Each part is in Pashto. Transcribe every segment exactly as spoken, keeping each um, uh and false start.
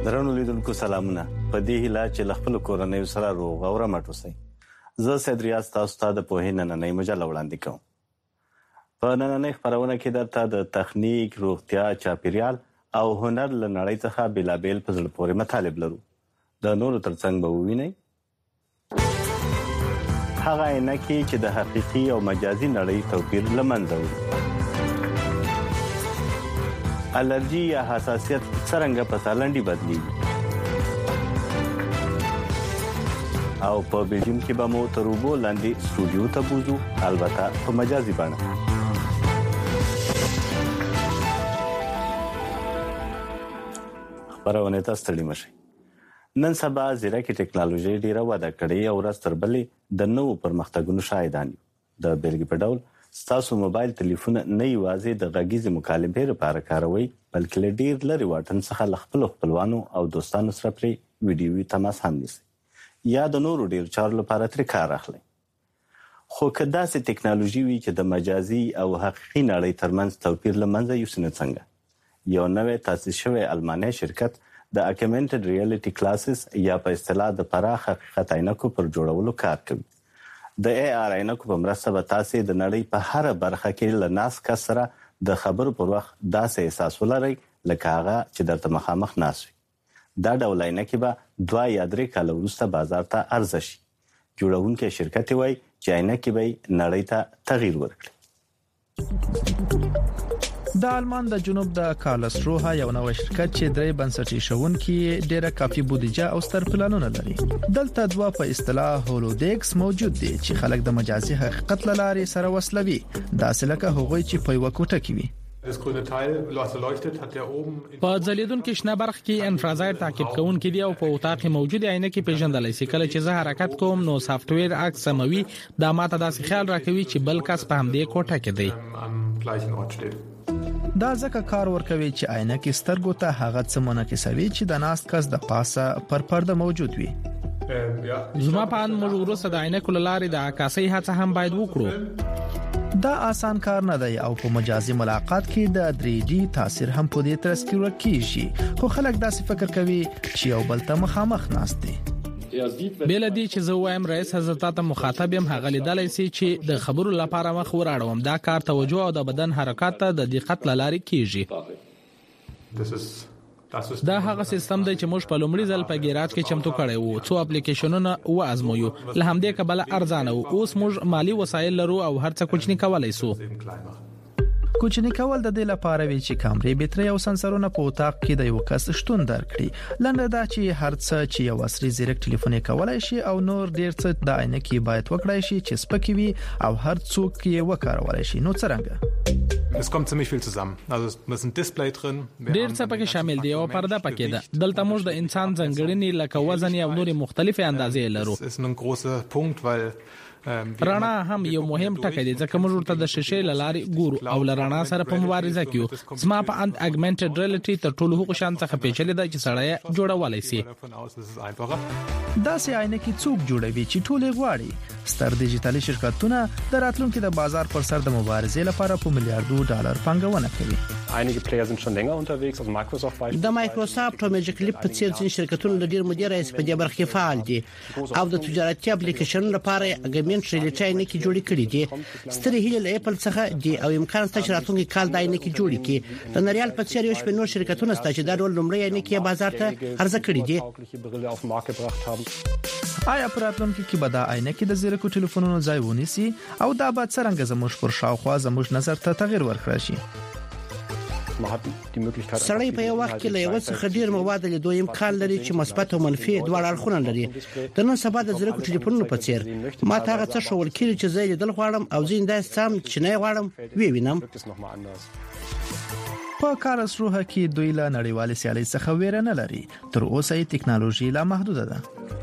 درنو لیدونکو سلامونه. په دې هیله چې له خپل کورنۍ سره روغ او رمټ اوسئ. زه سید ریاض تاسو ته د پوهې نننۍ مجله وړاندې کوم. په نننۍ خپرونه کې درته د تخنیک، روغتیا، چاپیریال او هنر له نړۍ څخه بېلابېل په زړه پورې مطالب لرو. د نورو ترڅنګ به ووینئ هغه عینکې چې د حقیقي او مجازي نړۍ توپیر له منځه وړي. الرجی یا حساسیت څرنګه په سالنډي بدلیږي او په بیلجیم کې به مو تر اوبو لاندې سټوډیو ته بوزو، البته په مجازي بڼه. خبرونه تاسو ستړي مشئ. نن سبا زیرکي ټکنالوژي ډیره وده کړې او ورځ تر بلې د نوو پرمختګونو شاهدان یو. د بیلګې په ډول ستاسو موبایل ټلیفون نه یوازې د غږیزې مکالمې لپاره کاروي، بلکې له ډیر لرې واټن څخه له خپلو خپلوانو او دوستانو سره پرې ویډیوي تماس هم نیسي یا د نورو ډیر چارو لپاره ترې کار اخلي. خو که داسې ټکنالوژي وي چې د مجازي او حقیقي نړۍ ترمنځ توپیر له منځه یوسي، نو څنګه؟ یو نوی تاسیس شوی الماني شرکت د اګمنټډ ریالټي کلاسز یا په اصطلاح د پراخ حقیقت عینکو پر جوړولو کار کوي. د ای آر عینکو په مرسته به تاسو د نړۍ په هر برخه کې له ناس کس سره د خبرو پر وخت داسې احساس ولرئ لکه هغه چې درته مخامخ ناست وي. دا ډول عینکې به دوه یا درې کاله وروسته بازار ته عرضه شي. جوړونکی شرکت وایي چې عینکې به نړۍ ته تغییر ورکړي. د آلمان د جنوب د کارلسروها یو نوی شرکت چې درې بنسټي شونکي ډیره کافي بودیجه او ستر پلانونه لري. دلته دوا په اصطلاح هولودیکس موجود دي چې خلک د مجازي حقیقت لارې سره وصلوي، داسې لکه هغوی چې په یو کوټه کې وي. په ځلیدونکو شنه برخ کې انفرازایډ تعقیب کوونکي دي او په اتاق کې موجود عینکې پیژندلای شي. کله چې زه حرکت کوم نو سافټویر عکس سموي. دا ماته داسې خیال راکوي چې بل کس په همدې کوټه کې دی. دا ځکه کار ورکوي چې عینکې سترګو ته هغه څه منعکسوي چې د ناست کس د پاسه پر پرده موجود وي. زما په ان موږ وروسته د عینکو لارې د عکاسۍ هڅه هم باید وکړو. دا آسان کار نه دی او په مجازي ملاقات کې د تھری ډي تاثیر هم په دې ترسکیو کېږي. خو خلک داسې فکر کوي چې یو بل ته مخامخ ناست دي. بل دي چې زه وایم رئیس حضرت ته مخاطب يم، هغه لیدلای شي چې د خبرو لپاره مخ وراړوم. دا کار توجه او د بدن حرکت ته د دقت لارې کیږي. دا هغه سیستم دی چې موږ په لومړي ځل په ګیراج کې چمتو کړی وو. څو اپلیکیشنونه و ازمویو، له همدې کبله ارزانه وو. اوس موږ مالی وسایل لرو او هر څه کوچنی کولای شو. کوچنی کول د دې لپاره وی چې کیمرې، بیټرۍ او سنسرونه په اتاق کې د یو کس شتون درکړي. لنډه دا چې هر څه چې یو عصري زیرک ټلیفون کولای شي او نور ډیر څه د عینکې باید وکړای شي چې سپکې وي او هر څوک یې وکارولای شي. نو څنګه؟ Es kommt ziemlich viel zusammen. Also es ist ein Display drin. ډیر څه پکې شامل دي او پرده پکې ده. دلته موږ د انسان ځنګړنې لکه وزن او نورې مختلفې اندازې لرو. Es ist ein großer Punkt, weil رڼا هم یو مهم ټکی دی ځکه موږ ورته د شیشې لارې ګورو او لرڼا سره په مبارزه کې. زما په اند اګمنټډ ریالټي تر ټولو هغو شان څخه پیچلې ده چې سړی جوړولای شي. داسې عینکې څوک جوړوي چې ټولې غواړي. ستر ډیجیټالي شرکتونه د راتلونکو د بازار پر سر د مبارزې لپاره په میلیارډو ډالر پانګونه کوي. Einige Player sind schon länger unterwegs, also Microsoft beispielsweise. د مایکروسافټ او میجیک لیپ په څیر ځینې شرکتونه د ډیر مدیر رئیس په دې برخه کې فعال دي او د تجارتي اپلیکیشن لپاره اګمنټ ریالټي عینکې جوړې کړې دي. سترې هیلې له اپل څخه دي او امکان شته چې راتلونکي کال د عینکې جوړې کړي. د نړیوال په څیر یو شمېر نور شرکتونه شته چې دا ډول لومړی عینکې بازار ته عرضه کړې دي. آیا په راتلونکي کې به دا عینکې د زیرکو ټلیفونونو ځای ونیسي او دا به څرنګه زموږ پر شاوخوا زموږ نظر ته تغیر ورکړي شي؟ سړی په یو وخت کې له یو څخه ډیر مواد لیدو امکان لري چې مثبت او منفي دواړه اړخونه لري. د نن سبا د زیرکو ټلیفونونو په څیر ما ته هغه څه شول کړي چې زه لیدل غواړم او زین دا سم چې نه غواړم وی وینم. په کارلسروه کې دوی له نړیوال سیالي څخه ویره نه لري. تر اوسه یې ټکنالوژي لا محدوده ده.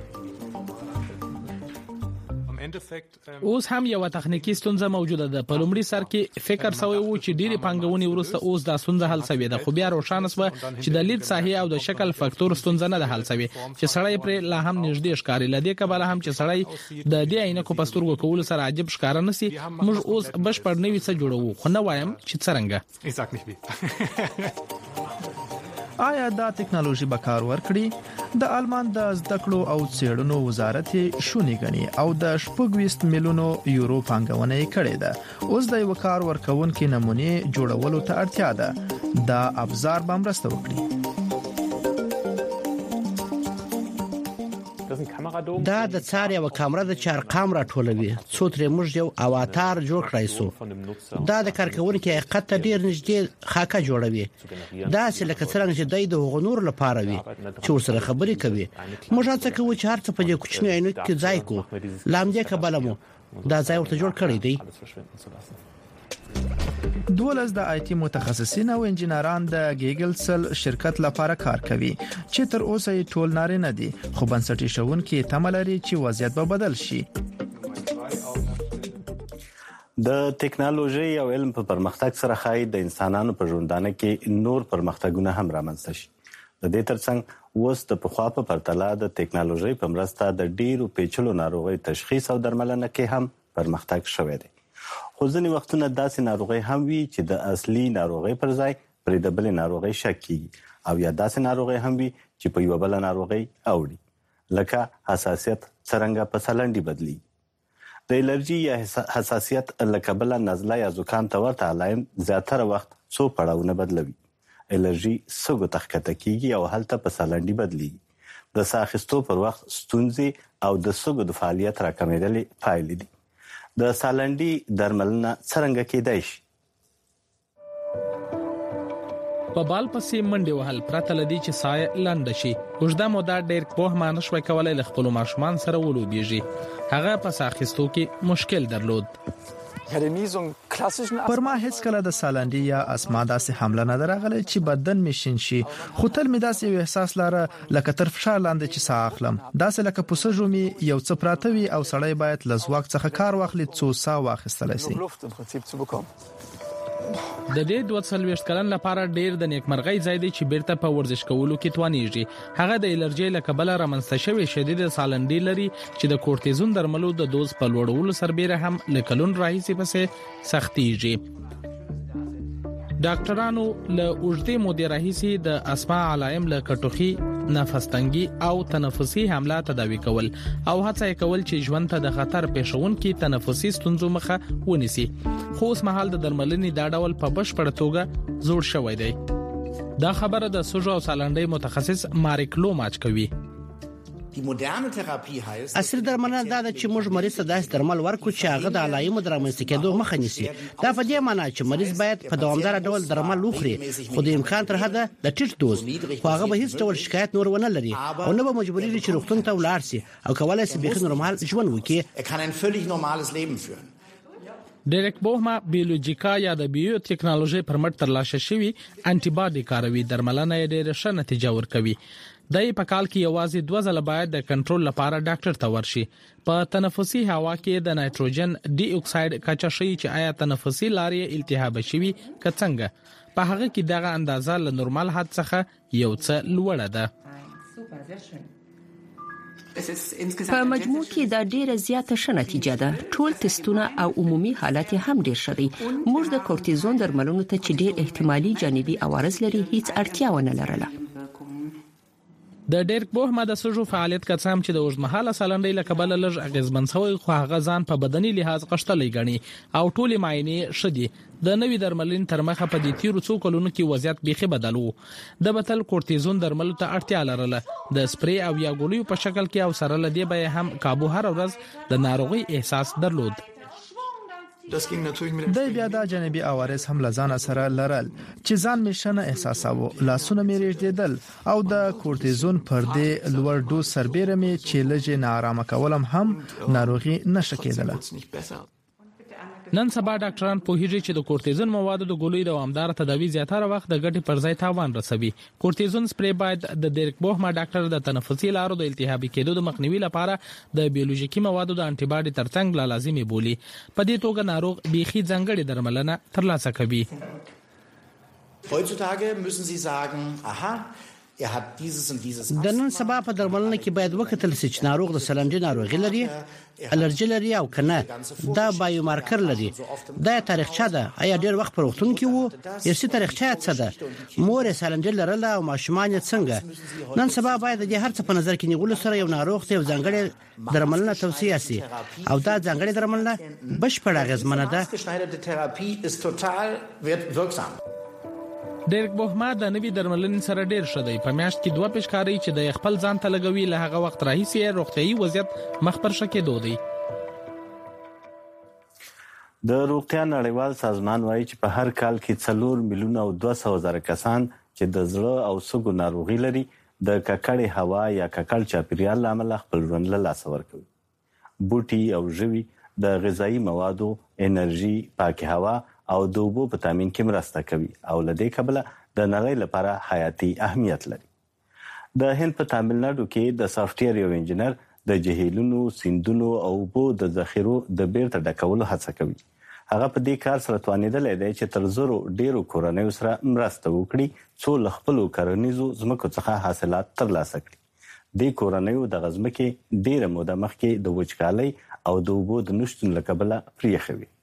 اوس هم یو تخنیکی ستونزه موجوده ده. په لومړي سر کې فکر سوی وو چې ډېری پانګونې وروسته اوس دا ستونزه حل شوې ده، خو بیا روښانه شوه چې د لید ساحې او د شکل فاکتور ستونزه نه ده حل شوې چې سړی پر لا هم نږدې ښکاري. لدې کبله هم چې سړی د دې عینکو په سترګو کول سره عجب ښکار نه سي. موږ اوس بشپړ نوې څه جوړو، خو نه وایم چې څنګه. آیا دا ټکنالوژي به کار ورکړي؟ د آلمان د زده کړو او څېړنو وزارت شونې غني او د شپږ میلیونو یورو پانګونه یې کړې ده. اوس د یو کار ورکونکو نمونه جوړولو ته اړتیا ده. دا ابزار به مرسته وکړي. دا د څار یو کیمرا د چار کیمرا ټولوي څو تر موږ یو اواتار جوړ کړای سو. دا د کارکونکو حقیقت ته ډیر نږدې خاکه جوړوي. دا چې لکه څنګه چې د غنور لپاره وي چې سره خبرې کوي. موږ هڅه کوو چې هر څه په دې کوچنی عینو کې ځای کو. لامدې کبل مو دا ځای ورته جوړ کړی دی. دولس د آی ټي متخصصین او انجنیران د ګیګل سل شرکت لپاره کار کوي چې تر اوسه یې ټول نارینه دي، خو بنسټي شوونکي تمه لري چې وضعیت به بدل شي. د ټکنالوژي او علم په پرمختګ سره خای د انسانانو په ژوندانه کې نور پرمختګونه هم رامنځته شي. د دې ترڅنګ اوس د پخوا په پرتله د ټکنالوژي په مرسته د ډیرو پیچلو ناروغي تشخیص او درملنه کې هم پرمختګ شوی دی. خو ځینې وختونه داسې ناروغي هم وي چې د اصلي ناروغي پر ځای پرې د بلې ناروغي شک کیږي، او یا داسې ناروغي هم وي چې په یو بل ناروغي اوړي، لکه حساسیت څرنګه په سلنډي بدلی. د الرجی یا حساسیت لکه بل نزله یا زکام ته ورته علایم زیاتره وخت څو پړاوونه بدلوي. الرجی سګو تخکته کیږي او هلته په سلنډي بدلیږي. د ساه اخیستو پر وخت ستونزې او د سګو د فعالیت راکمېدل پایلې دي. د سالنډي درملنه څنګه کېدای شي؟ په بال پسې منډه وهل پرته لدی چې سایه لاند شي. وجدا مودا ډېر په مانه شوي کولای ل خپل ماشومان سره ولوبېږي. هغه په ساخستو کې مشکل درلود. پر ما هیڅ کله د سالنډي یا اسما داسې حمله نه درغله چې بدن مشین شي، خو تل می داسې یو احساس لاره لکه تر فشار لاندې چې ساه اخلم. داسې لکه پوسه جومي یو څه پراته وي او سړی باید لزواک څخه کار واخلي څو ساه واخیستل شي. د دې دوه څلويشت کلن لپاره ډیر د نیکمرغۍ ځای دی چې بیرته په ورزش کولو کې توانیږي. هغه د الرجی له کبله رامنځته شوی شدید سالنډي لري چې د کورتیزون درملو د دوز په لوړولو سربېره هم لکلون راهیسي پسې سختيږي. ډاکټرانو له اوږدې مودې راهیسي د اسما علائم له کټوخي، نفس تنګي او تنفسي حمله تداوي کول او هڅه کول چې ژوند ته د خطر پېښونکي تنفسي ستونزو مخه ونیسي. خو اوس مهال د درملنې دا ډول په بشپړه توګه جوړ شوی دی. دا خبره د سوژو او سالنډي متخصص مارک لوماچ کوي. اصلي درملنه دا ده چې موږ مریض ته داسې درمل ورکړو چې هغه د علایمو د رامنځته کېدو مخه نیسي. دا په دې معنی چې مریض باید په دوامدار ډول درمل وخوري، خو د امکان تر حده د ټیټ دوز، خو هغه به هیڅ ډول شکایت نور ونه لري او نه به مجبوري چې روغتون ته ولاړ شي او کولای شي بيخي نورمال ژوند وکړي. ډیرک بوهما بیولوژیکا یا د بیو ټکنالوژي پر مټ ترلاسه شوی انټي باډي کاروي. درملنه یې ډېره ښه نتیجه ورکوي. دای په کال کې یوازې دوه ځله باید د کنټرول لپاره ډاکټر ته ورشي. په تنفسي هوا کې د نایټروجن ډي اکساید کچه شي چې آیا تنفسي لارې التهاب شوي کڅنګه. په هغه کې دغه اندازه له نورمال حد څخه یو څه لوړه ده. په مجموع کې دا ډیره زیاته ښه نتیجه ده. ټول تستونه او عمومي حالت هم ډیر ښه دي. موږ د کورتیزون درملونو ته چې ډیر احتمالي جانبي عوارض لري هیڅ اړتیا ونه لرله. د ډیرک بوهما د سوژو فعالیت کڅام چې د اوږدمهاله سالنډي له کبله لږ اغیزمن شوی، خو هغه ځان په بدني لحاظ قشتلې غني او ټولې معاینې شدي. د نوې درملین تر مخه په دې تیرو څو کلونو کې وضعیت بيخي بدلو. د بتل کورتیزون درملو ته اړتیا لرله، د سپری او یا ګولیو په شکل کې او سره لدی به هم کابو هر ورځ د ناروغي احساس درلود. د بیا د جانبي عوارض هم لزان سره لرل چې ځان مشنه احساساوه، لاسونه مې رېږدېدل او د کورتیزون پر دې لوړ دوز سربېره مې چې لږه ناارامه کولم هم ناروغي نشه کېدله. نن سبا ډاکټران پوهیږي چې د کورتیزون موادو د ګولۍ دوامدار تداوی زیاتره وخت د ګټې پر ځای تاوان رسوي. کورتیزون سپری باید د ډیرک بوهما ډاکټر د تنفسي لارو د التهابي کېدو د مخنیوي لپاره د بیولوژیکي موادو د انټي باډي ترڅنګ لا لازمي بولي. په دې توګه ناروغ بيخي ځنګړي درملنه ترلاسه کوي. Heutzutage müssen Sie sagen, aha, د نن سبا په درملنه کې باید وکتل شي چې ناروغ د سلنډي ناروغي لري، الرجی لري او کنه. دا بایو مارکر لري. دا تاریخچه ده. آیا ډیر وخت پر وختون کې وو؟ یسي تاریخچه څه ده؟ مور سلنډي لرله او ماشومان څنګه؟ نن سبا باید د هر څه په نظر کې نیول سره یو ناروغ ته ځانګړي درملنه توصیه شي او دا ځانګړي درملنه بشپړه اغیزمنه ده. ډیرک بوهما د نوي درملنې سره ډیر شدی. په میاشت کې دوه پیشکاری چې د خپل ځان ته لګوي له هغه وخت راهیسې روغتيایي وضعیت مخ پر شکه دودي. د روغتیا نړیوال سازمان وایي چې په هر کال کې څلور میلیون او دوه سوه زره کسان چې د زړه او سږو ناروغي لري د ککړې هوا یا ککړ چاپیریال لامل خپل ژوند له لاسه ورکوي. بوټي او ژوي د غذایی موادو، انرژي، پاکه هوا او د اوبو په تامین کې مرسته کوي او لدې کبله د نړۍ لپاره حیاتي اهمیت لري. د هند په تامل ناډو کې د سافټویر یو انجنیر د جهیلونو، سیندونو او اوبو د ذخیرو د بیرته ډکولو هڅه کوي. هغه په دې کار سره توانیدلی دی چې تر زرو ډیرو کورنیو سره مرسته وکړي څو له خپلو کرنیزو ځمکو څخه حاصلات ترلاسه کړي. دې کورنیو د غزمکې ډیره موده مخکې د وچکالۍ او د اوبو د نشتون له کبله پریښې وي.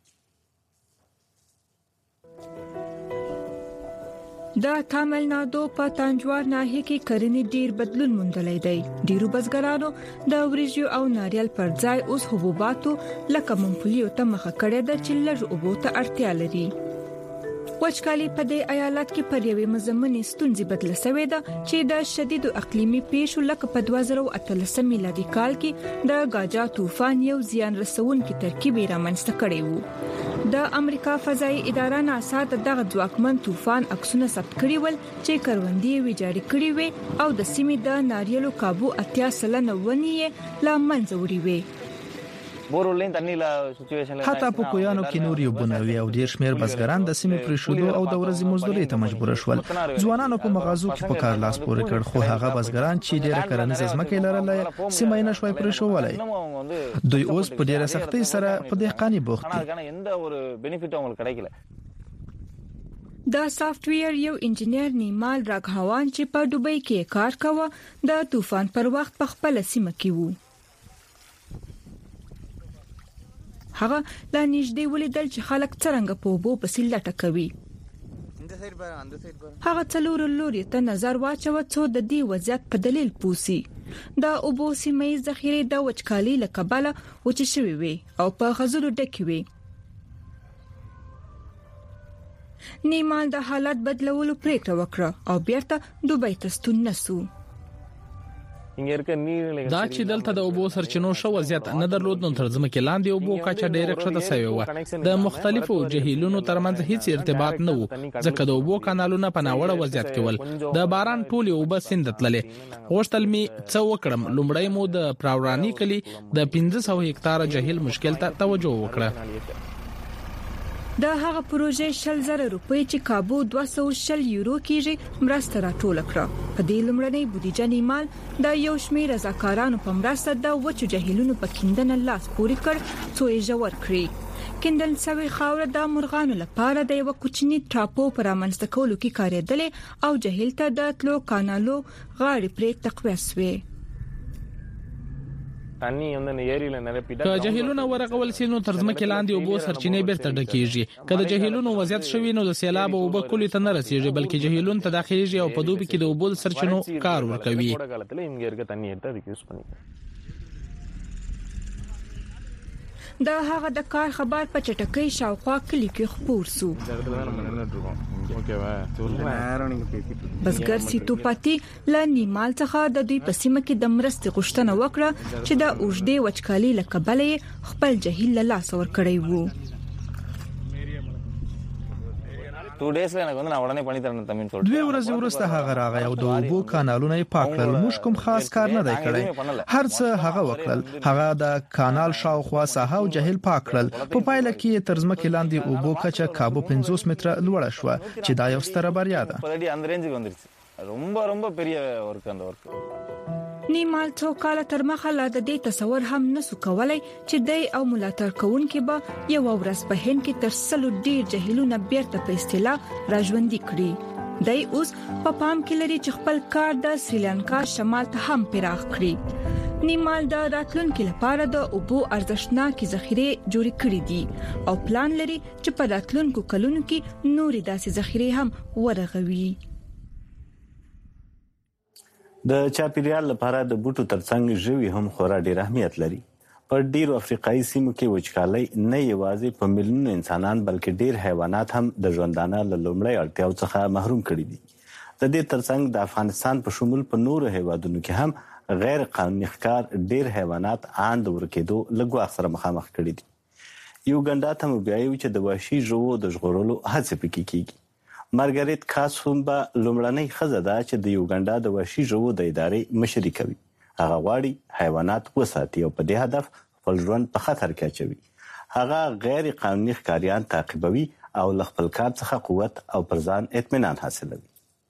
د تامل ناډو په تانجوار ناحیه کې کرنې ډیر بدلون موندلی دی. ډیرو بزګرانو د وریجو او ناریل پر ځای اوس حبوباتو لکه ممپلی ته مخه کړې ده چې لږ اوبو ته اړتیا لري. وچکالي په دې ایالت کې پر یوې مزمنې ستونزې بدله شوې ده چې د شدیدو اقلیمي پیښو لکه په دوه زره اتلسم میلادي کال کې د گاجا طوفان یو زیان رسونکي ترکیب رامنځته کړی وو. د امریکا فضائي اداره ناسا دغه ځواکمن طوفان عکسونه ثبت کړي ول چې کروندې ویجاړې کړې وي او د سیمې د ناریلو کابو اتیا سلنه ونی لا منځ وړي وي. حتی په کویانو کې نور یو بنوي او ډیر شمیر بزګران د سیمې پرېښودو او د ورځې مزدوري ته مجبور شول. ځوانانو په مغازو کې په کار لاس پورې کړ، خو هغه بزګران چې ډیره کرنیزه ځمکه لرله سیمه یې نشوي پرېښولای. دوی اوس په ډیره سختۍ سره په دهقاني بوخت دي. د سافټویر یو انجنیر نیمال راغهوان چې په دوبۍ کې کار کاوه د طوفان پر وخت په خپل سیمه کې وو. هغه لا نږدې ولیدل چې خلک څنګه په اوبو پسې لټه کوي. هغه څلور لوري ته نظر واچوه څو د دې وضعیت په دلیل پوسی. د اوبو سیمې ذخیره د وچکالۍ له کبله وچې شوې وي او په غزلو ډکې وي. نیمال د حالت بدلولو پریکړه وکړه او بیرته دوبۍ ته ستون نسو. دا چې دلته د اوبو سرچینو شو وضعیت نه درلود نو تر ځمکې لاندې اوبو کچه ډیره کښته شوې و. د مختلفو جهیلونو ترمنځ هیڅ ارتباط نه و ځکه د اوبو کانالونه په ناوړه وضعیت کې ول. د باران ټولې اوبه سیند تللې. غوښتل می څه وکړم. لومړی مو د پراورانی کلی د پنځه سوه هکتاره جهیل مشکل ته توجه وکړه. د هغه پروژې شل زره روپۍ چې کابو دوه سوه شل یورو کېږي مرسته راټول کړه. په دې لومړنۍ بودیجه نیمال د یو شمېر رضاکارانو په مرسته د وچو جهیلونو په کیندنه لاس پورې کړ څو یې ژور کړي. کیندل شوی خاور د مرغانو لپاره د یو کوچني ټاپو پر امنځته کولو کې کارېدلې او جهیل ته د تلو کانالو غاړې پرې تقویه شوې. که جهیلونه ورغول سي نو تر ځمکې لاندې اوبو سرچینې بیرته ډکېږي. که د جهیلونو وضعیت شوي نو د سیلاب اوبه کلی ته نه رسیږي بلکې جهیلونو ته داخليږي او په دوبي کې د اوبو سرچینو کار ورکوي. د هغه د کار خبر په چټکۍ شاوخوا کلی کې خپور سو. بزګر سیتو پاتې ل نیمال څخه د دوی په سیمه کې د مرستې غوښتنه وکړه چې د اوږدې وچکالۍ له کبله خپل جهیل له لاس ور کړی وو. دوی ورځې وروسته هغه راغی او د اوبو کانالونه یې پاک کړل. موږ کوم خاص کار نه دی کړی. هر څه هغه وکړل. هغه د کانال شاوخوا ساحه او جهیل پاک کړل. په پایله کې تر ځمکې لاندې اوبو کچه کابو پنځوس متره لوړه شوه چې دا یو ستره بریا ده. نیمال څو کال تر مخه لا د دې تصور هم نسو کولای چې دای او ملاتړ کوونکي به یو ورځ په هند کې تر سلو ډیر جهیلونه بیرته په اصطلاح راژوندي کړي. دای اوس په پام کې لري چې خپل کار د سریلانکا شمال ته هم پراخ کړي. نیمال د راتلونکو لپاره د اوبو ارزښتناک ذخیره جوړ کړې دي او پلان لري چې په راتلونکو کلونو کې نورې داسې ذخیره هم ورغوي. د چاپیریال لپاره د بوټو ترڅنګ ژوي هم خورا ډیر اهمیت لري. په ډیرو افریقایي سیمو کې وچکالي نه یوازې په میلیونونو انسانان بلکې ډیر حیوانات هم د ژوندانه له لومړۍ اړتیاو څخه محروم کړي دي. د دې ترڅنګ د افغانستان په شمول په نورو هیوادونو کې هم غیر قانوني ښکار ډیر حیوانات آند ورکېدو لګواخ سره مخامخ کړي دي. یوګنډا ته مبیایو چې د وحشي ژوو د ژغورلو هڅه پکې کیږي. مارګریت کاسومبا لومړنۍ ښځه ده چې د یوګنډا د وحشي ژوو د ادارې مشري کوي. هغه غواړي حیوانات وساتي او په دې هدف خپل ژوند په خطر کې اچوي. هغه غیر قانوني ښکاریان تعقیبوي او له خپل کار څخه قوت او پر ځان اطمینان حاصلوي.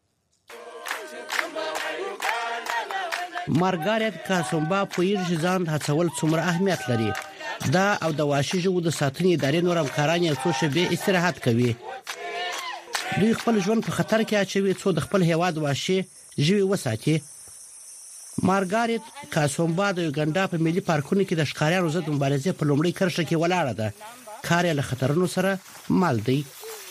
مارګریت کاسومبا پوهیږي ځان هڅول څومره اهمیت لري. دا او د وحشي ژوو د ساتنې ادارې نور همکاران یو څو شېبې استراحت کوي. دوی خپل ژوند په خطر کې اچوي څو د خپل هیواد وحشي ژوي وساتي. مارګریت کاسومبا د یوګنډا په ملي پارکونو کې د ښکاریانو ضد مبارزې په لومړۍ کرښه کې ولاړه ده. کار یې له خطرونو سره مل دی.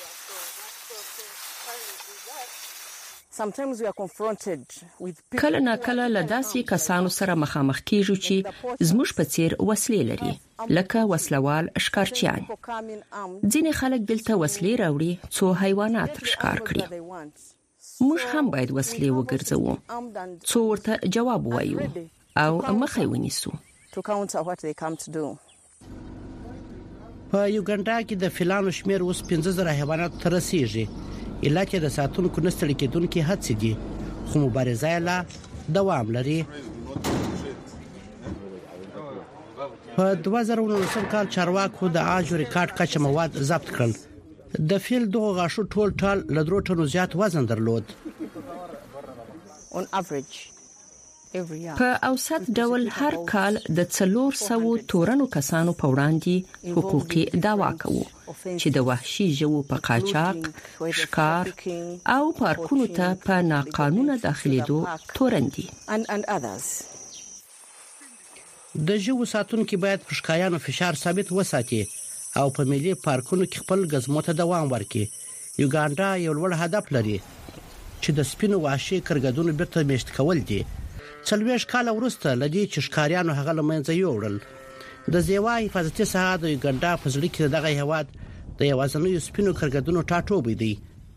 کله نا کله له داسې کسانو سره مخامخ کیږو چې زموږ په څیر وسلې لري لکه وسلوال ښکارچیان. ځینې خلک دلته وسلې راوړي څو حیوانات ښکار کړي. موږ هم باید وسلې وګرځوو څو ورته جواب وایو او مخه ونیسو. په یوګنډا کې د فیلانو شمیر اوس پنځه زره حیوانات تر رسیدي. علاقه د ساتونکو نستړي کېدونکو هڅې دي خو مبارزه لا دوام لري. په دوه زره نولسم کال چارواکو د اجو ریکارډ کچه مواد ضبط کړل. د فیل دغه غاښو ټول ټال له درو ټنو زیات وزن درلود. په اوسط ډول هر کال د څلور سوه تورنو کسانو په وړاندې حقوقي دعوا کوي چې د وحشي ژوو په قاچاق، ښکار او پارکونو ته په ناقانونه داخليدو تورن دي. د ژوو ساتونکو باید پر ښکاریانو فشار ثابت وساتي او په ملي پارکونو کې خپل غزمو ته دوام ورکړي. یوګانډا یو لوړ هدف لري چې د سپینو وحشي کرګدونو بیرته میشت کول دي. څلوېښت کاله وروسته لدی چې ښکاریانو هغه لمنځه یوړل. د زیوا حفاظتي ساحه د یوګنډا په ځل کې دغه هواد د یوازنیو سپینو کرګدونو ټاټوبې دی.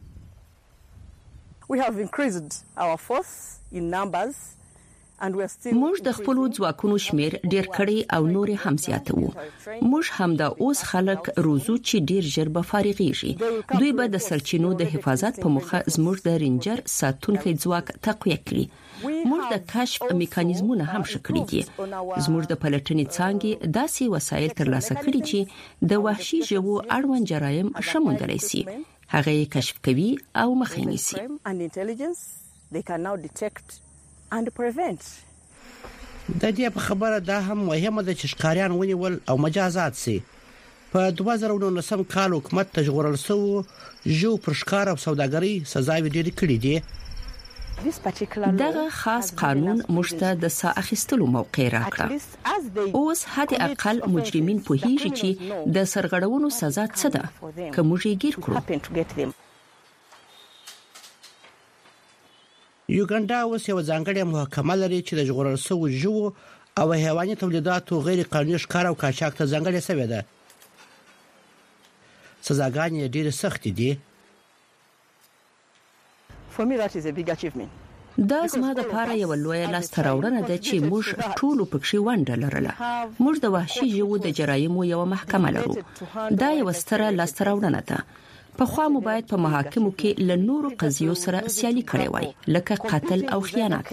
موږ د خپل ځواکونو شمیر ډیر کړي او نور هم زیاتو. موږ هم د اوس خلک روزو چې ډیر ژر به فارغيږي. دوی به د سرچینو د حفاظت په مخه زموږ د رینجر ساتونکو ځواک تقویه کړي. موږ د کشف میکانیزمونه هم شکړي دي. زموږ د پلټنې څانګې داسې وسایل ترلاسه کړي چې د وحشي ژوو اړوند جرایم شموندلی شي. هغه یې کشف کوي او مخه نیسي. د دې په خبره دا هم مهمه ده چې ښکاریان ونیول او مجازات سي. په دوه زره نولسم کال حکومت تجغورل سو جو پر ښکار او سوداګرۍ سزاوي ډېرې کړې دي. دغه خاص قانون مشته د سا اخیستلو موقع راکړه. اوس حد اقل مجرمین په هیڅ چې د سرغړونو سزا څه ده که موږ یې ګیر کړو. یوګنډا اوس یو ځانګړی محکمه لري چې د ژغورل شوو ژوو او حیواني تولیداتو غیر قانوني ښکار او قاچاق ته ځانګړې شوې ده. سزاګانې ډېرې سختې دي. دا زما د پاره یو لوی لاسته راوړنه ده چې موږ ټول پکښې ونډه لرله. موږ د وحشي ژوو د جرایمو یو محکمه لرو. دا یو ستره لاسته راوړنه ده. په خوا مو باید په محاکمو کې له نورو قضیو سره سیالي کړې وای لکه قتل او خیانت.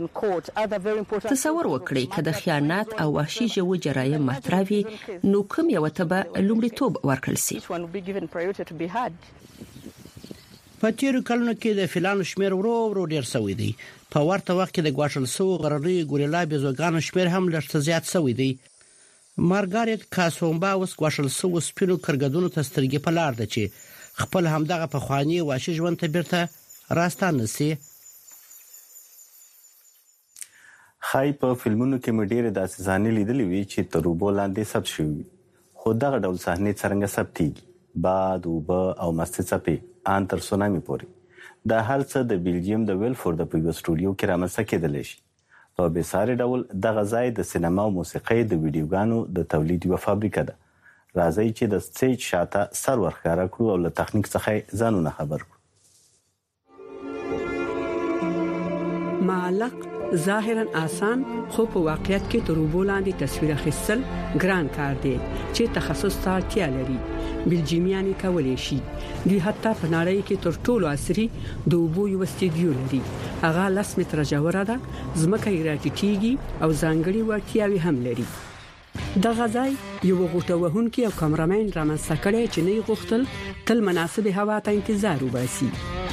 تصور وکړئ که د خیانت او وحشي ژوو جرایم مطرح وي نو کوم یو ته به لومړیتوب ورکړل شي. په تیرو کلونو کې د فیلانو شمیر ورو ورو ډیر شوی دی. په ورته وخت کې د ګواښل شوو غرنیو ګوریلا بیزوګانو شمیر هم لږ زیات شوی دی. مارګریت کاسومبا اوس ګواښل شوو سپینو کرګدونو ته سترګې په لار ده چې خپل همدغه په خواني واشي ژوند ته بیرته راستانه سي. خای په فلمونو کې مې ډېرې داسې صحنې لیدلې وي چې تر اوبو لاندې ثبت شوي وي، خو دغه ډول صحنې څرنګه ثبتېږي؟ باد، اوبه او مستې څپې ان تر سونامي پورې. دا هر څه د بیلجیم د ویلفورد په یوه سټوډیو کې رامنځته کېدلی شي. په بېساري ډول دغه ځای د سینما او موسیقۍ د ویډیوګانو د تولید یوه فابریکه ده. راځئ چې د سټیج شاته سر ورښکاره کړو او له تخنیک څخه ځانونه خبر کړو. معلق ظاهرا آسان خو په واقعیت کې تر اوبو لاندې تصویر اخیستل ګران کار دی چې تخصص ته اړتیا لري. بلجیمیان کولای شي. دوی حتی په نړۍ کې تر ټولو عصري د اوبو یو استډیو لري. هغه لس متره ژوره ده، ځمکه یې راټیټیږي او ځانګړي وړتیاوې هم لري. دغه ځای یو غوټه وهونکی او کامرامین رامنځته کړی چې نه غوښتل تل مناسبه هوا ته انتظار وباسي.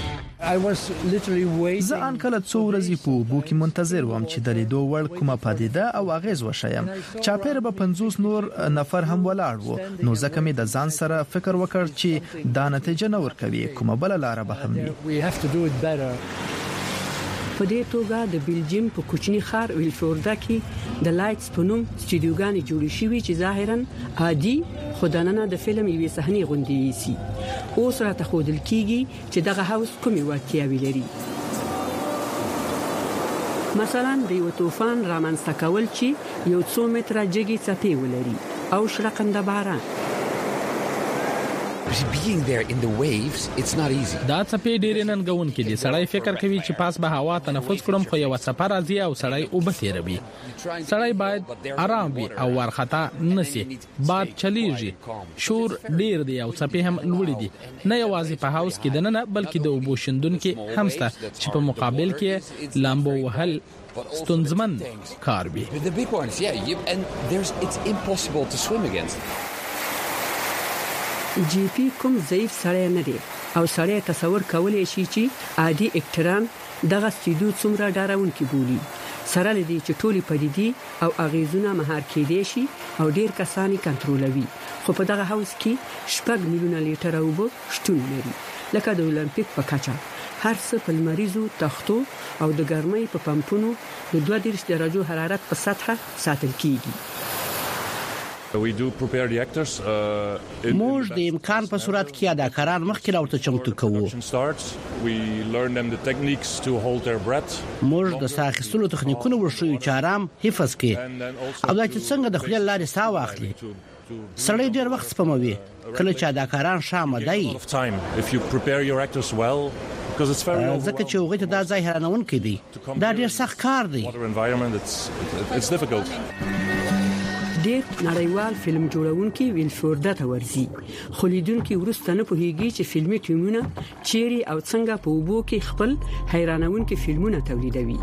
زه ان کله څو ورځې په اوبو کې منتظر وم چې د لیدو وړ کومه پدیده او اغیز وشایم. چاپیره به پنځوس نور نفر هم ولاړ وو، نو ځکه مې د ځان سره فکر وکړ چې دا نتیجه نه ورکوي، کومه بل لار به هم وي. په دې توګه د بیلجیم په کوچني ښار ویلفورد کې د لایټس په نوم سټډیوګانې جوړې شوې چې ظاهرا عادي خدانه د فلم یوې صحنې غونډې سي. اوس راته ښودل کیږي چې دغه هاوس کومې وړتیاوې لري. مثلا د یو طوفان رامنځته کول چې یو څو متره جګې څپې ولري او شړقنده باران. Being there in the waves, it's not easy. دا څپې ډېرې ننګونکې دي. سړی فکر کوي چې پاس به هوا تنفس کړم، خو یو څپه راځي او سړی اوبه تیروي. سړی باید آرام وي او ورخطا نشي. باد چلیږي، شور ډېر دی او څپې هم لوړې دي. نه یوازې په هاوس کې دننه بلکې د اوبو شیندونکو هم شته چې په مقابل کې لامبو وهل ستونزمن کار وي. The big ones, yeah, you, and there's it's impossible to swim against. جی پی کوم ضعیف سړی نه دی او سړی تصور کولای شي چې عادي اکټران دغه سټډیو څومره ډارونکي بولي. سره لدی چې ټولي پدیدي او اغیزونه مهار کېدې شي او ډیر کسانی کنټرولوي. خو په دغه هاوس کې شپږ میلیونه لیټر اوبه شتون لري، لکه د اولمپیک په کچه. هر څه په لمریزو تختو او د ګرمۍ په پمپونو د دوه دېرش درجو حرارت په سطحه ساتل کیږي. We do prepare the actors. موږ د امکان په صورت کې اداکاران مخکې راوته چمتو کوو. We learn them the techniques to hold their breath. موږ د ساه اخیستلو تخنیکونه ورښیو چې آرام حفظ کړي او دا چې څنګه د خپل لارې ساه واخلي. سړی ډېر وخت سپموي کله چې اداکاران شامل دي. If you prepare your actors well, because it's very ځکه چې هغه ته دا ځای حیرانونکی دی. دا ډېر سخت کار دی. It's difficult. ډېر نړیوال فلم جوړونکي ویلفورد ته ورځي، خو لیدونکي ورسته نه پوهیږي چې فلمي ټیمونه چیرې او څنګه په اوبو کې خپل حیرانونکي فلمونه تولیدوي.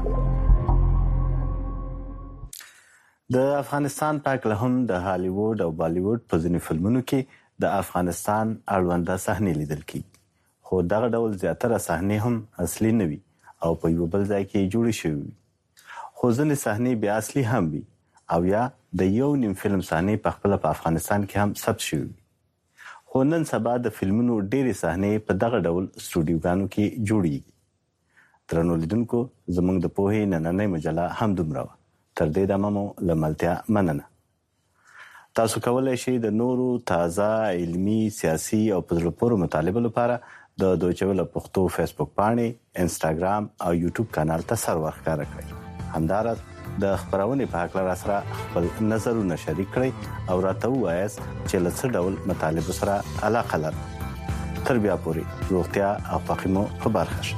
د افغانستان په اړه هم د هالیوډ او بالیوډ په ځینې فلمونو کې د افغانستان اړونده صحنې لیدل کیږي، خو دغه ډول زیاتره صحنې هم اصلي نه وي او په یو بل ځای کې جوړې شوې وي. خو ځینې صحنې بیا اصلي هم وي او یا د یو نیم فلم صحنې په خپل په افغانستان کې هم ثبت شوی. خو نن سبا د فلمونو ډېرې صحنې په دغه ډول سټوډیوګانو کې جوړیږي. درنو لیدونکو، زموږ د پوهې نننۍ مجله هم دومره وه. تر دې دمه مو له ملتیا مننه. تاسو کولی شئ د نورو تازه علمي، سیاسي او په زړه پورې مطالبو لپاره د دویچه ویله پښتو فیسبوک پاڼې، انسټاګرام او یوټیوب کانال ته سر ورښکاره کړئ. همداراز د خبرونې په حق لاره سره خپل نظرونه شریک کړئ او راته ووایاست چې له څه ډول مطالبو سره علاقه لرئ. تر بیا پورې روغتیا او خوښي مو په برخه شه.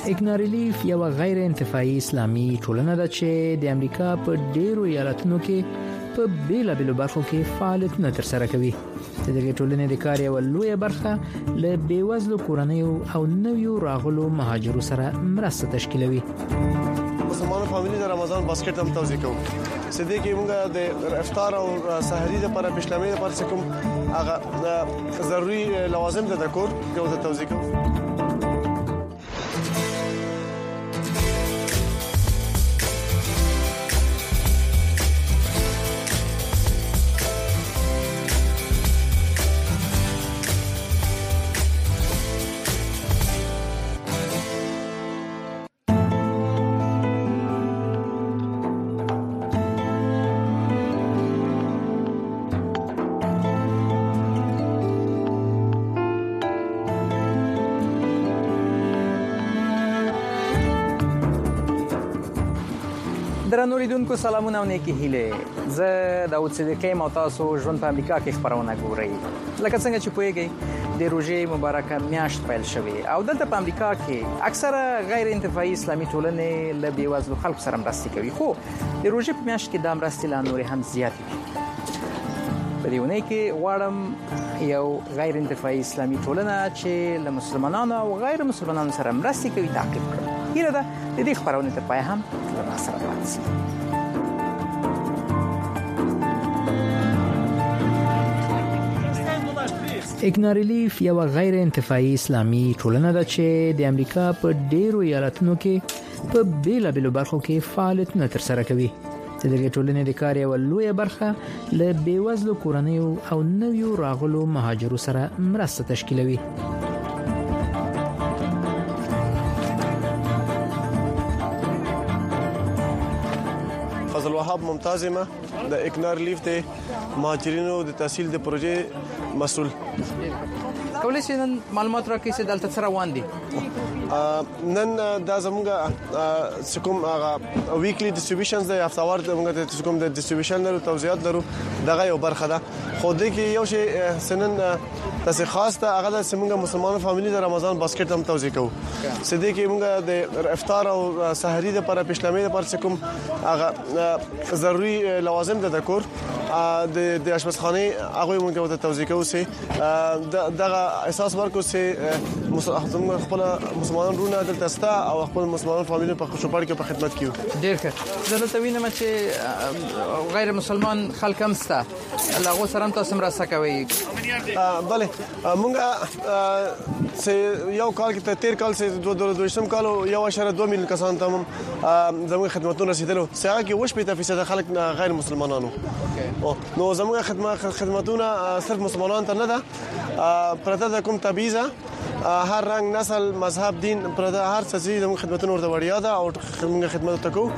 اګناریلیف یو غیر انتفاعي اسلامي ټولنه ده چې د امریکا په ډیرو ایالتونو کې په بیلابېلو برخو کې فعالیتونه ترسره کوي. د دې ټولنې د کار یو لوی برخه له بیوزلو کورنیو او نویو راغلو مهاجرو سره مرسته تشکیلوي. مسلمان فامیلی د رمضان باسکټ هم توزیع کوو. سده کې موږ د افطار او سحری لپاره پښلمې لپاره کوم هغه ضروري لوازم د کور کې د توزیع کوو. درنو لیدونکو سلامونه او نیکی هیله. زه داوود صدیقی او تاسو ژوند په امریکا کې خبرونه ګورئ. لکه څنګه چې پوهیږئ د روزې مبارکه میاشت پیل شوې او دلته په امریکا کې اکثره غیر انتفاعي اسلامي ټولنې له بیوزلو خلکو سره مرسته کوي، خو د روزې په میاشت کې د مرستې لا نور هم زیات دي. په دې ونه کې غواړم یو غیر انتفاعي اسلامي ټولنه چې له مسلمانانو او غیر مسلمانانو سره مرسته کوي تعقیب کړم. هیله ده د دې خبرونه تر پای هم له ما سره پاتې شئ. اګناریلیف یو غیر انتفاعي اسلامي ټولنه ده چې د امریکا په ډیرو ایالتونو کې په بیلابېلو برخو کې فعالیتونه ترسره کوي. د دې ټولنې د کار یو لوی برخه له بیوزلو کورنیو او نویو راغلو مهاجرو سره مرسته تشکیلوي. فضل وهاب ممتاز ما د اګناریلیف د مهاجرینو د تحصیل د پروژې مسؤل. کولای شئ نن معلومات راکړئ چې دلته څه روان دي؟ نن دا زموږ کوم هغه ویکلی ډیسټریبیوشنز د هفتهوار زموږ کوم د ډیسټریبیوشن لرو توزیعات لرو دغه یو برخه ده. خو د کې یو شی سنن تاسو خاص ته هغه د سیمه مسلمان فامیلی د رمضان باسکټ هم توزیع کوو. سده کې موږ د افطار او سحری لپاره پښلمې لپاره کوم هغه ضروري لوازم د کور د د اشپزخانه هغه موږ ته توزیع کوو. سه دغه اساس ورکو سه مسلمان خپل مسلمانان رونه دلته ستا او خپل مسلمان فامیلی په خوشپړ کې په خدمت کیو. ډیر ښه. زه ته وینم چې غیر مسلمان خلک هم ستا لاغو سره تاسو مرسته کوي. بله مونږه سه یو کال کې تیر کال سه دوه دوه کال یو اشاره دوه میلیون کسان ته زموږ خدماتونه رسیدلو. سه کې وش په فیصد خلک غیر مسلمانانو. نو زموږ خدمات خدماتونه صرف مسلمانان ته نه ده، پرته د کوم تبعیض هر رنگ نسل مذهب دین پرته هر څه چې زموږ خدماتونه ورته وړیا ده او موږ خدمات وکړو.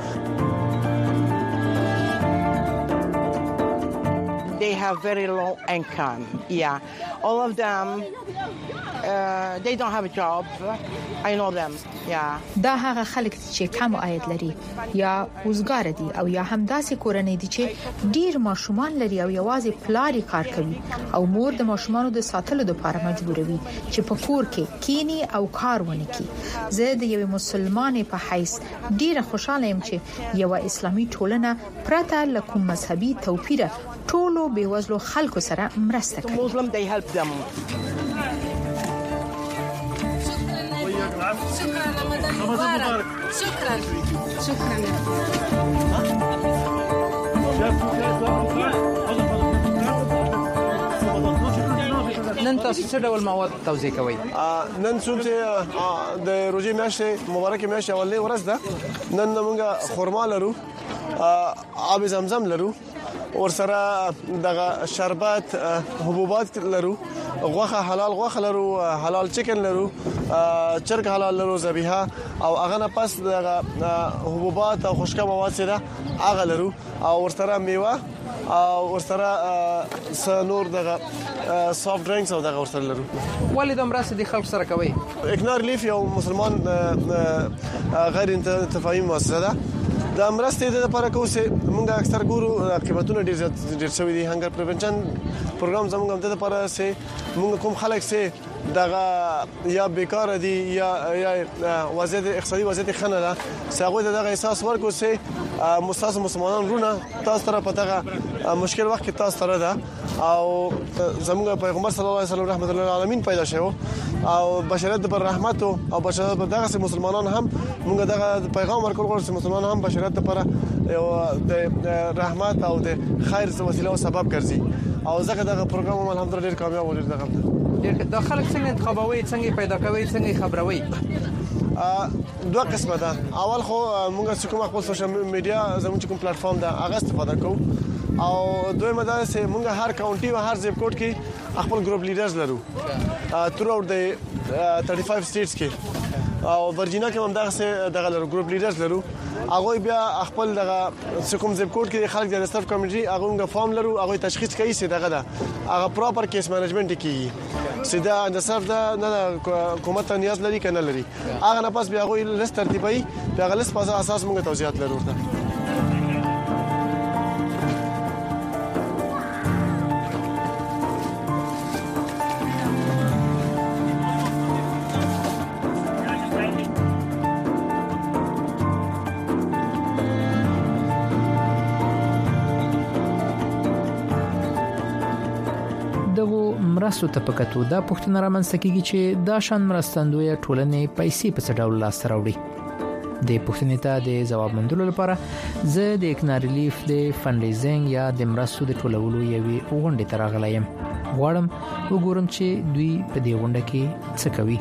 They have very low income. Yeah, all of them. Uh, they don't have a job. I know them. Yeah. دا هغه خلک چې کم عاید لري یا وزګار دي او یا هم داسې کورنۍ دي چې ډیر ماشومان لري او یوازې پلاری کار کوي او مور د ماشومانو د ساتلو لپاره مجبوروي چې په کور کې کینی او کار ونه کوي. زه د یو مسلمان په حیث ډیر خوشاله یم چې یو اسلامي ټولنه پرته له کوم مذهبي توپیر ټولو بیوزلو خلکو سره مرسته کوي. Muslim they help them. شكرا رمضان مبارك. شكرا شكرا. نن تاسو څه ډول مواد توزیع کوئ؟ نن څومره د روزي میاشتې مبارکه میاشت اولې ورځ ده. نن موږ خرما لرو، آب زمزم لرو، ورسره دغه شربت حبوبات لرو، غوخه حلال غوخه لرو، حلال چکن لرو، چرګ حلال لرو، ذبیحه او هغه نه پس دغه حبوبات او خشکه مواد سره هغه لرو او ورسره میوه او ورسره سنور دغه سافت ډرینکس او دغه ورسره لرو. ولې د مرسته د خلکو سره کوي؟ اګناریلیف یو مسلمان غیر انتفاعي مؤسسه ده. د مرستې د لپاره کوسه موږ اکثر ګورو قیمتونه ډیر ډیر شوی دي. هنګر پریونشن پروګرام زموږ د لپاره سه موږ کوم خلک سه دغه یا بیکار دي یا یا وضعیت اقتصادي وضعیت خنه ده څنګه دغه احساس ورکو سي مستاس مسلمانان رونه تاسو طرف ته مشکل وخت کې تاسو سره ده او زموږ پیغمبر صلی الله علیه وسلم رحمت الله العالمین پیدا شوی او بشریت پر رحمت او بشریت پر دغه مسلمانان هم موږ دغه پیغام ورکول غواړو چې مسلمانان هم بشریت پر د رحمت او د خیر وسیله او سبب ګرځي او ځکه دغه پروګرام الحمدلله ډیر کامیاب و ډیر دغه د خلک څنګه انتخابوي څنګه پیدا کوي څنګه خبروي دوه قسمه ده اول خو موږ چې کوم خپل سوشل میډیا زموږ کوم پلیټ فارم ده هغه استفاده کوو او دویمه ده چې موږ هر کاونټي او هر زیپ کوډ کې خپل ګروپ لیډرز لرو تر اوټ د thirty five سټیټس کې او ورجینیا کې هم دغه دغه لرو ګروپ لیډرز لرو هغه بیا خپل دغه کوم زیپ کوډ کې خلک د ستاف کمیټي هغه موږ فارم لرو هغه تشخیص کوي چې دغه ده هغه پراپر کیس مینجمنت کوي سیده د صرف ده نه حکومت نیاز لري کنه لري هغه نه پس بیا هغه لیست ترتیبي بیا هغه لیست په اساس موږ توضیحات لرو مرستو ته پکاتو دا پښتنه رامنځته کیږي چې دا شان مرستندوی ټولنې پیسې په څه ډول لاس راوړي د پښتنې ته د جواب مندلو لپاره زه د اکنار ریلیف د فنډریزینګ یا د مرستو د ټولولو یوې غونډې ته راغلایم غواړم وګورم چې دوی په دې غونډه کې څه کوي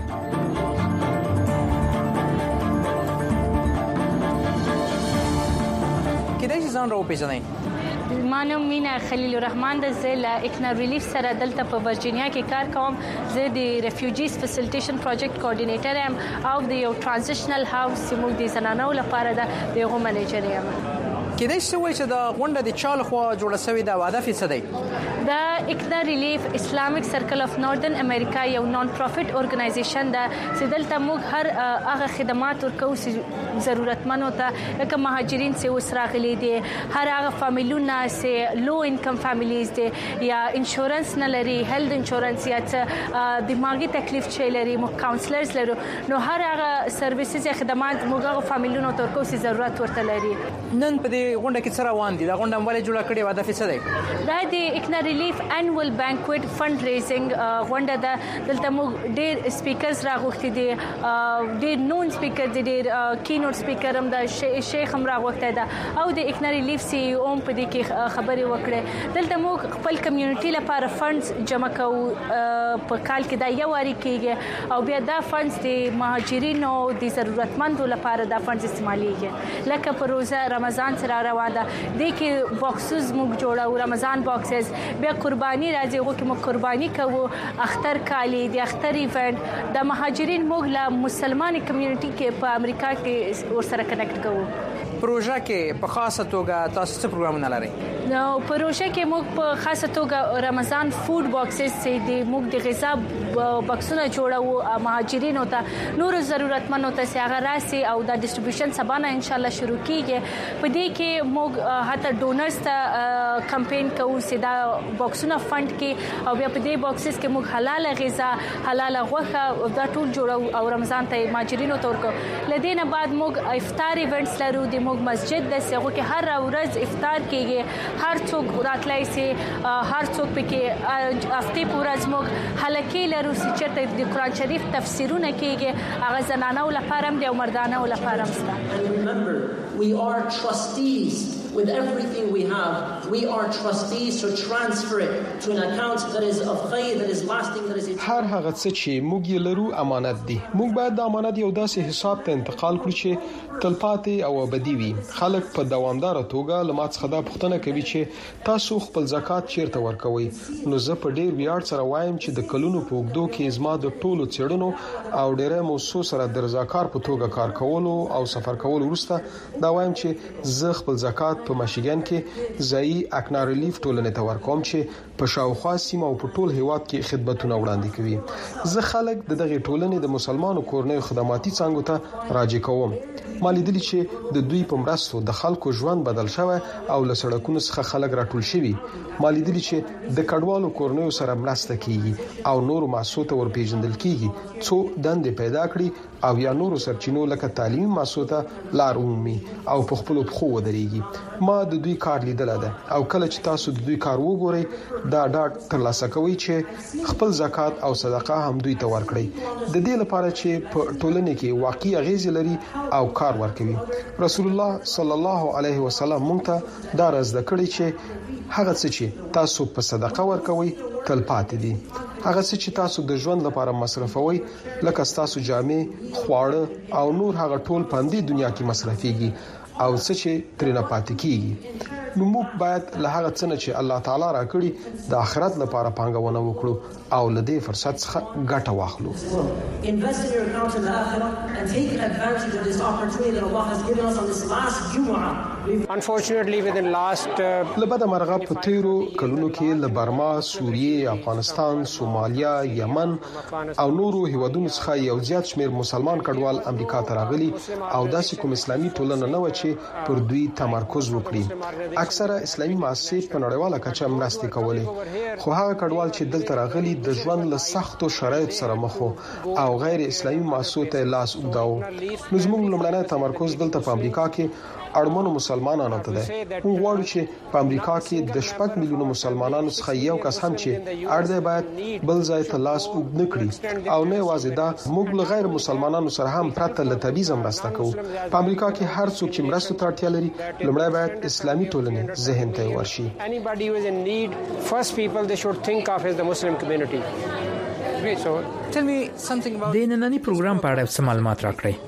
کله چې ځان راو پیژنئ مانم مینا خلیل الرحمن د زل اکنار ریلیف سره دلته په ورجینیا کې کار کوم زه د ریفیوجیز فیسیلیټیشن پروجیکټ کوارډینیټر ام او د یو ترانزیشنل هاوس چې موږ د زنانو لپاره د یو منیجر یم کله چې وایي چې د غونډه د چال خو جوړه شوې د هدف څه دی د اکنار ریلیف اسلامیک سرکل اف ناردن امریکا یو نون پروفټ اورګنایزیشن ده چې دلته موږ هر هغه خدمات ورکو چې ضرورتمنو ته لکه مهاجرین چې وسراغلي دي هر هغه فامیلونه چې لو انکم فامیلیز دي یا انشورنس نه لري هیلث انشورنس یا دماغي تکلیف چې لري مو کاونسلرز لرو نو هر هغه سرویسز یا خدمات موږ هغه فامیلونو ته ورکو چې ضرورت ورته لري نن په دې غونډه کې څه روان دي دا غونډه ولې جوړه کړې و هدف څه دی دا د اکنار ریلیف انوال بانکویټ فند ریزینګ غونډه ده دلته موږ ډېر سپیکرز راغوښتي دي ډېر نون سپیکر دي ډېر کینوټ سپیکر هم د شیخ هم راغوښته ده او د اکنار ریلیف سی او په دې کې خبرې وکړه دلته موږ خپل کمیونټي لپاره فندز جمع کوو په کال کې دا یو واری کېږي او بیا دا فندز د مهاجرینو د ضرورتمندو لپاره دا فندز استعماليږي لکه په روزه رمضان سره روان ده د کې باکسز موږ جوړو رمضان باکسز بیا قرباني راځي هغه کې موږ قرباني کوو اختر کالی د اختر ایونت د مهاجرین موږ له مسلمانې کمیونټي کې په امریکا کې ورسره کنیکټ کوو پروژه کې په خاصه توګه تاسو څه پروګرامونه لرئ نو پروژه کې موږ په خاصه توګه رمضان فود باکسز چې د موږ د غذا باکسونه جوړو مهاجرینو ته نور ضرورتمنو ته هغه راسي او د ډیسټریبیوشن سبانه ان شاء الله شروع کیږي په دې کې موږ حتی ډونرز ته کمپاین کوو چې دا باکسونه فند کې او بیا په دې باکسز کې موږ حلال غذا حلال غوښه دا ټول جوړو او رمضان ته مهاجرینو ته ورکو لدينا بعد موږ افطار ایونټس لرو د موږ مسجد د سیغو کې هر ورځ افطار کیږي هر څوک راتلای سي هر څوک پکې هفته پورا زموږ حلقې لرو چې چرته د قران شریف تفسیرونه کیږي هغه زنانو لپاره هم د مردانو لپاره هم ستاسو remember we are trustees with everything we have we are trustees to transfer it to an account that is of khayr that is lasting that is هر هغه څه چې موږ یې لرو امانت دي موږ باید د امانت یو داسې حساب ته انتقال کړو چې تلپاتې او ابدي وي خلک په دوامدار توګه لمات څخه دا پوښتنه کوي چې تاسو خپل زکات چیرته ورکوي نو زه په ډیر ویاړ سره وایم چې د کلونو په وګدو کې زما د ټولو چړنو او ډیره موسسو سره د رضاکار په توګه کار کولو او سفر کولو وروسته دا وایم چې زه خپل زکات په ماشيګن کې ځای اکنارلیف ټولنې ته ورکوم چې په شاوخوا سیمه او په ټول هیواد کې خدماتونه وړاندې کوي. زه خلک د دغه ټولنې د مسلمانانو کورنۍ خدماتي څنګه ته راجع کوم. مالیدلی چې د دوی په مرستو د خلکو ژوند بدل شوی او له سړکونو څخه خلک راټول شوي. مالیدلی چې د کډوالو کورنۍ سره مرسته کیږي او نور معصوته ورپیژندل کیږي څو دندې پیدا کړي او یا نور سرچینو لکه تعلیمي معصوته لار عمومي او په خپل خو ودرېږي. ما د دوی کار لیدل ده او کله چې تاسو د دوی کار وګورئ دا ډاټ ترلاسه کوي چې خپل زکات او صدقه هم دوی ته ورکړي د دې لپاره چې په ټولنه کې واقعي اغیز لري او کار ورکوي. رسول الله صلی الله علیه وسلم مونږ ته دا راز کړی چې هغه څه چې تاسو په صدقه ورکوي تل پاتې دي. هغه څه چې تاسو د ژوند لپاره مصرفوي لکه تاسو جامې، خواړه او نور هغه ټول په دې دنیا کې مصرفيږي او څه چې ترنه پاتې کیږي. نو موږ باید له هغه څه چې الله تعالی راکړي د آخرت لپاره پانګونه وکړو او له دې فرصت څخه ګټه واخلو. Invest in your account in the akhirah and take advantage of this opportunity that Allah has given us on this last Jumu'ah. Unfortunately within last لبد مرغه په تیرو کلونو کې له برما، سوریه، افغانستان، سومالیا، یمن او نورو هیوادونو څخه یو زیات شمیر مسلمان کډوال امریکا ته راغلي او داسې کوم اسلامي ټولنه نه و چې پر دوی تمرکز وکړي. اکثره اسلامي مؤسسې په نړیواله کچه مرستې کولې خو هغه کډوال چې دلته راغلي د ژوند له سختو شرایطو سره مخ او غیر اسلامي مؤسسو ته لاس اوږداو. نو زموږ لومړنی تمرکز دلته په امریکا کې اړمنو مسلمانانو ته ده. موږ غواړو چې په امریکا کې د شپږ میلیونو مسلمانانو څخه یو کس هم چې اړ دی باید بل ځای ته لاس اوږد نکړي او نه یوازې دا موږ له غیر مسلمانانو سره هم پرته له تبعیض مرسته کوو. په امریکا کې هر څوک چې مرسته ته اړتیا لري لومړی باید اسلامي ټولنې ذهن ته ورشي. Anybody who is in need, first people they should think of is the Muslim community. So tell me something about د نننی پروګرام په اړه څه معلومات راکړئ.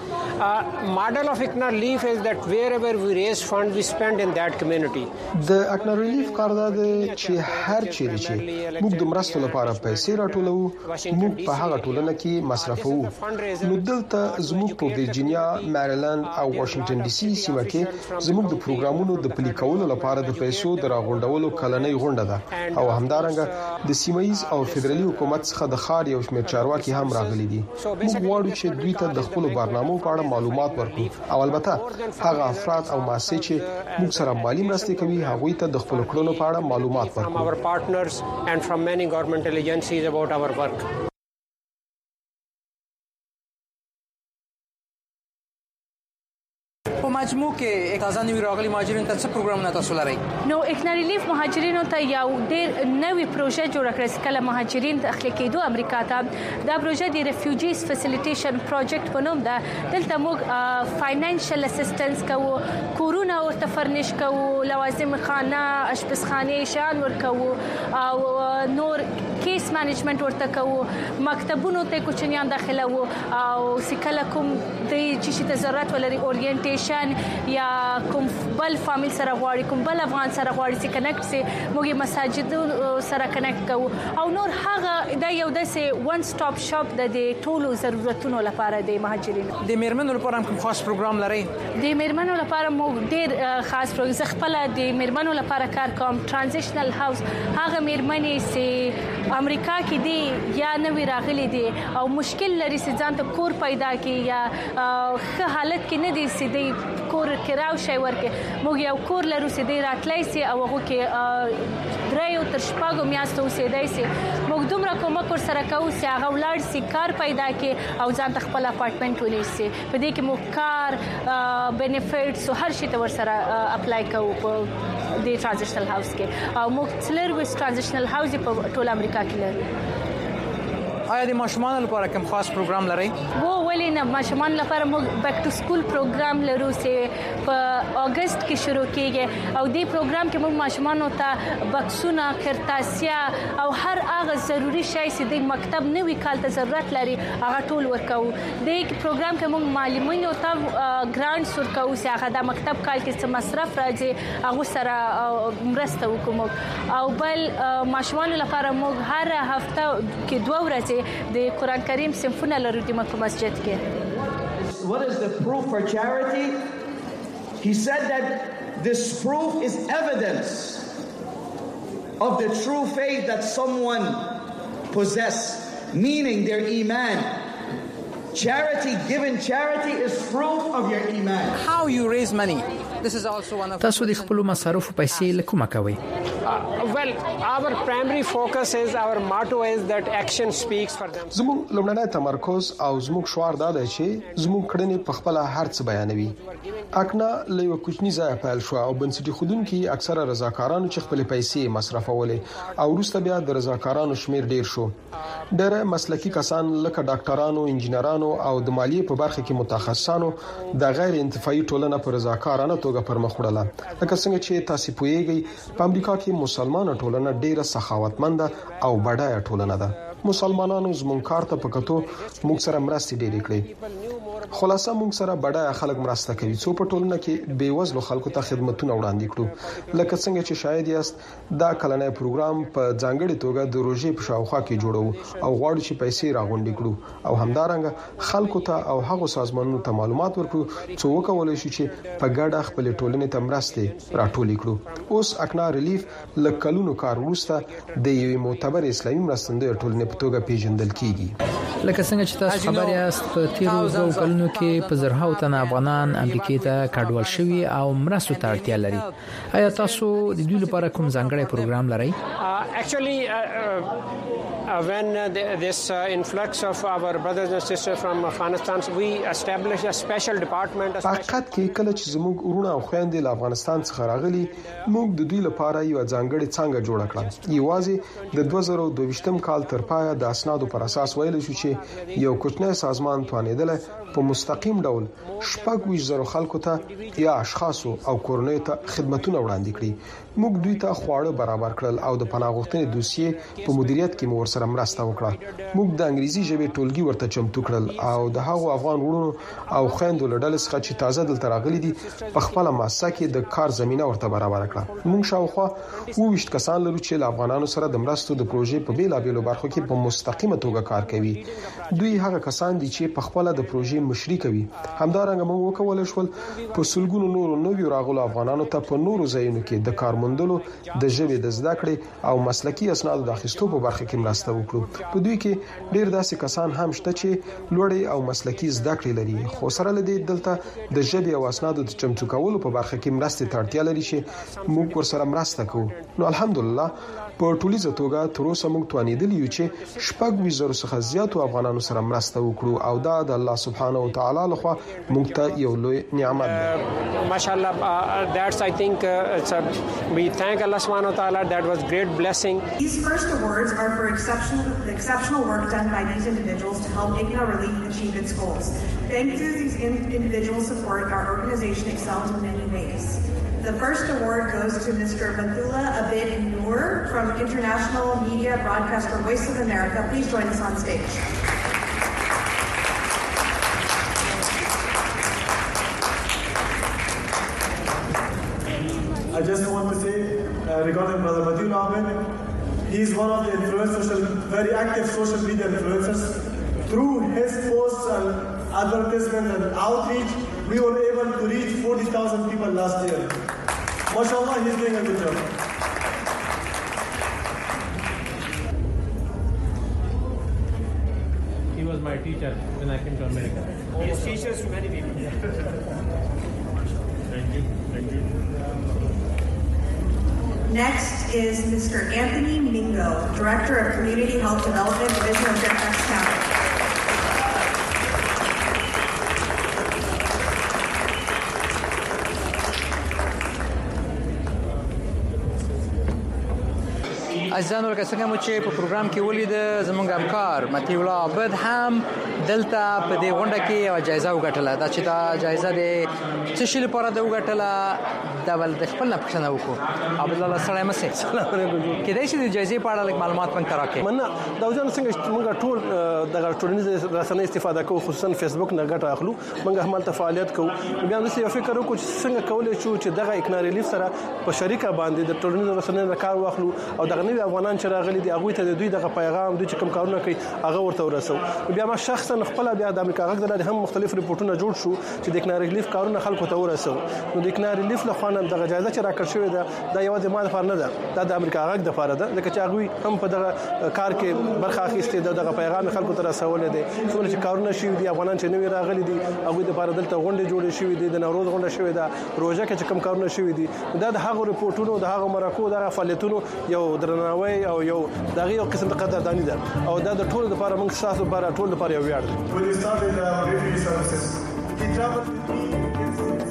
Uh, model of Icknar Relief is that wherever we raise funds we spend in that community. د Icknar Relief کار دا دی چې هر چیرې چې موږ د مرستو لپاره پیسې راټولو موږ په هغه ټولنه کې مصرفوو. نو دلته زموږ په ورجینیا، میریلند او واشنگټن ډي سي سیمه کې زموږ د پروګرامونو د پلي کولو لپاره د پیسو د راغونډولو کلنۍ غونډه ده او همدارنګه د سیمایي او فدرالي حکومت څخه د خار یو شمېر چارواکي هم راغلي دي. موږ غواړو چې دوی ته د خپل برنامو په اړه معلومات ورکړو او البته هغه افراد او مؤسسې چې موږ سره مالی مرستې کوي هغه ته د خپل کړنو په اړه معلومات ورکړو. Our partners and from many governmental agencies about our work. په مجموع کې تازه نوی راغلي مهاجرینو ته څه پروګرامونه تاسو لرئ؟ نو Icknar Relief مهاجرینو ته یو ډېر نوې پروژه جوړه کړې کله مهاجرین داخلي کېدو امریکا ته. دا پروژه د ریفیوجیز فیسیلیټیشن پروجیکټ په نوم ده. دلته موږ فاینانشل اسسټنس کوو، کورونه ورته فرنیش کوو، لوازم خانه، اشپزخانه شان ورکوو او نور کیس مانجمنت ورته کوو، مکتبونو ته کوچنیان داخلو او سکله کوم د چې ته ضرورت ولري اورینټیشن یا کوم بل فامیل سره غواړي، کوم بل افغان سره غواړي چې کنیکټ سي موږ مساجد سره کنیکټ کوو او نور هغه دا یو داسې ون سټاپ شاپ د ټولو ضرورتونو لپاره د مهاجرینو. د میرمنو لپاره کوم خاص پروګرام لرئ؟ د میرمنو لپاره موږ ډېر خاص پروګرام خپل د میرمنو لپاره کار کوم. ترانزیشنل هاوس هغه میرمنې چې امریکا کې دي یا نوې راغلي دي او مشکل لري چې ځان ته کور پیدا کړي یا ښه حالت کې نه دي چې د کور کراو شي ورکه موږ یو کور لرو چې د راتلای سي او هغه کې درایو تر شپږو میاشتو اوسېدای سي. موږ دومره کومک ور سره کوو چې هغه ولر سي کار پیدا کړي او ځان ته خپل اپارټمنټ ونیسي. په دې کې موږ کار بینیفټس هر شي ته ور سره اپلای کوو په د ترانزیشنل هاوس کې او موږ څلور وس ترانزیشنل هاوس په ټول امریکا کې لرو. آیا د ماشومان لپاره کوم خاص پروګرام لرئ؟ وو ولې نه، ماشومان لپاره موږ بیک ټو سکول پروګرام لرو چې په اگست کې شروع کیږي او دې پروګرام کې موږ ماشومانو ته بکسونه، کرتاسیا او هر هغه ضروری شی چې د مکتب نوې کال ته ضرورت لري هغه ټول ورکوو. دې پروګرام کې موږ معلمینو ته ګرانټس ورکوو چې هغه د مکتب کال کې څه مصرف راځي هغه سره مرسته وکړو او بل ماشومان لپاره موږ هر هفته کې دوه ورځې د قرآن کریم صنفونه لرو د مکه مسجد کې. What is the proof for charity? He said that This proof is evidence of the true faith that someone possesses, meaning their iman. Charity, given charity is proof of your iman. How you raise money? This is also one of تاسو د خپل مصارف پیسې لکه کوي. Well, our primary focus is, our motto is that action speaks for them. زموږ لومړنی تمرکز او زموږ شعار دا دی چې زموږ کړنې په خپل هر څه بیانوي. اکنا له کوچنی ځای پیل شو او بنسټي خودونکو اکثره رضاکارانو چې خپل پیسې مصرفولې او وروسته بیا د رضاکارانو شمیر ډیر شو. ډېر مسلکي کسان لکه ډاکټرانو، انجنیرانو او د مالیې په برخه کې متخصصانو د غیر انتفاعي ټولنه پر رضاکارانه توګه پرمخ وړله. لکه څنګه چې تاسو پوهیږئ په امریکا کې مسلمانانو ټولنه ډیره سخاوتمند او بډایه ټولنه ده. مسلمانانو زمونږ کار ته پکتو موږ سره مرستې ډېرې کړې. خلاصه موږ سره بډایه خلک مرسته کوي څو په ټولنه کې بیوزلو خلکو ته خدماتونه وړاندې کړو. لکه څنګه چې شاید یاست دا کلنۍ پروګرام په ځانګړي توګه د روزي په شاوخوا کې جوړو او غواړو چې پیسې راغونډې کړو او همدارنګه خلکو ته او هغو سازمانونو ته معلومات ورکړو چې وکولای شي چې په ګډه خپل ټولنې ته مرستې راټولې کړو. اوس اکنا ریلیف لکلونو کار وروسته د یوې معتبر اسلامي مرستندوی ټولنې په توګه پیژندل کیږي. لکه څنګه چې تاسو خبر یاست په تیرو دوه کلونو کې په زرهاو تن افغانان امریکای ته کډوال شوي او مرستو ته اړتیا لري. آیا تاسو د دوی لپاره کوم ځانګړی پروګرام لرئ؟ Actually, uh, uh, when uh, the, this uh, influx of our brothers and sisters from Afghanistan, we established a special department. حقیقت کې کله چې زموږ ورونه او خويندې له افغانستان څخه راغلي موږ د دوی لپاره یو ځانګړی څنګه جوړ کړل. یوازې د دوه زره دوه ویشتم کال تر پایه د اسنادو پر اساس ویل شو چې یو کوچنی سازمان توانیدل په مستقیم ډول شپږ ویشت زره خلکو ته یا اشخاصو او کورنۍ ته خدماتونه وړاندې کړي. موږ دوی ته خواړه برابر کړل او د پناه غوښتنې دوسیې په مدیریت کې مو ورسره مرسته وکړه. موږ د انګریزي ژبې ټولګي ورته چمتو کړل او د هغو افغان وروڼو او خويندو له ډلې څخه چې تازه دلته راغلي دي په خپل مؤسسه کې د کار زمينه ورته برابر کړه. موږ شاوخوا اووه ویشت کسان لرو چې له افغانانو سره د مرستو د پروژې په بیلابېلو برخو کې په مستقیمه توګه کار کوي. دوی هغه کسان دي چې په خپل د پروژې مشري کوي. همدارنګه موږ وکولای شول په سلګونو نورو نویو راغلو افغانانو ته په نورو ځایونو کې د کارموندلو د ژبې د زده کړې او مسلکي اسنادو د اخیستو په برخه کې مرسته وکړو. په دوی کې ډېر داسې کسان هم شته چې لوړې او مسلکي زده کړې لري خو سره لدی دلته د ژبې او اسنادو د چمتو کولو په برخه کې مرسته ته اړتیا لري چې موږ ورسره مرسته کوو. نو الحمدلله په ټولیزه توګه تر اوسه موږ توانیدلی یو چې شپږ ویشت زره څخه زیاتو افغانانو سره مرسته وکړو او دا د الله سبحانه و تعالی لخوا موږ ته یو لوی نعمت دی. ماشاءالله that's I think uh, it's a, we thank Allah subhanahu wa ta'ala, that was great blessing. These first awards are for exceptional exceptional work done by these individuals to help Iqna Relief achieve its goals. Thanks to these individuals' support, our organization excels in many ways. The first award goes to Mister Abdullah Abid Noor from International Media Broadcaster Voice of America. Please join us on stage. I just want to say uh, regarding Brother Abdullah Abid, he is one of the influencers, very active social media influencers. Through his posts and advertisement and outreach, we were able to reach forty thousand people last year. MashaAllah, he's doing a good job. He was my teacher when I came to America. He is teachers to many people. Thank you. Thank you. Next is Mister Anthony Mingo, Director of Community Health Development Division of Fairfax County. عزیزانو لکه څنګه مو چې په پروګرام کې ولید زموږ همکار متي الله عبد هم دلته په دې غونډه کې یو جایزه وګټله. دا چې دا جایزه د څه شي لپاره د وګټله دا ول د خپل نه پښتنه وکړو. عبد الله سلام علیکم. سلام علیکم. کله چې د جایزې په اړه معلومات مونږ راکې مننه. دا ځان څنګه موږ ټول د ټولنیز رسنۍ استفاده کوو، خصوصا فیسبوک نه ګټه اخلو. موږ هم ته فعالیت کوو. بیا نو یو فکر وکړو چې څنګه کولای شو چې دغه اکنار ریلیف سره په شریکه باندې د ټولنیز رسنۍ کار واخلو او دغه نوې افغانان چې راغلي دي هغه ته د دوی دغه پیغام دوی چې کوم کارونه کوي هغه ورته ورسو. بیا ما شخصا خپل بیا د امریکا غږ د هم مختلف ریپورتونه جوړ شو چې د اکنار ریلیف کارونه خلکو ته ورسو. نو د اکنار ریلیف له خوانه دغه جایزه چې راکړ شوې ده دا یو د ماده فار نه ده، دا د امریکا غږ د فار ده، ځکه چې هغه هم په دغه کار کې برخه اخیستې ده، دغه پیغام خلکو ته رسول دي. څومره چې کارونه شي دي افغانان چې نوی راغلي دي هغه د فار دلته غونډه جوړې شوې دي، د نوروز غونډه شوې ده، روزه کې چې کوم کارونه شوې دي دا د هغه ریپورتونو د هغه مرکو د فعالیتونو یو درناوی او یو دغه یو قسم د قدردانی ده او دا د ټولو لپاره موږ تاسو لپاره ټول لپاره یو ویاړ دی.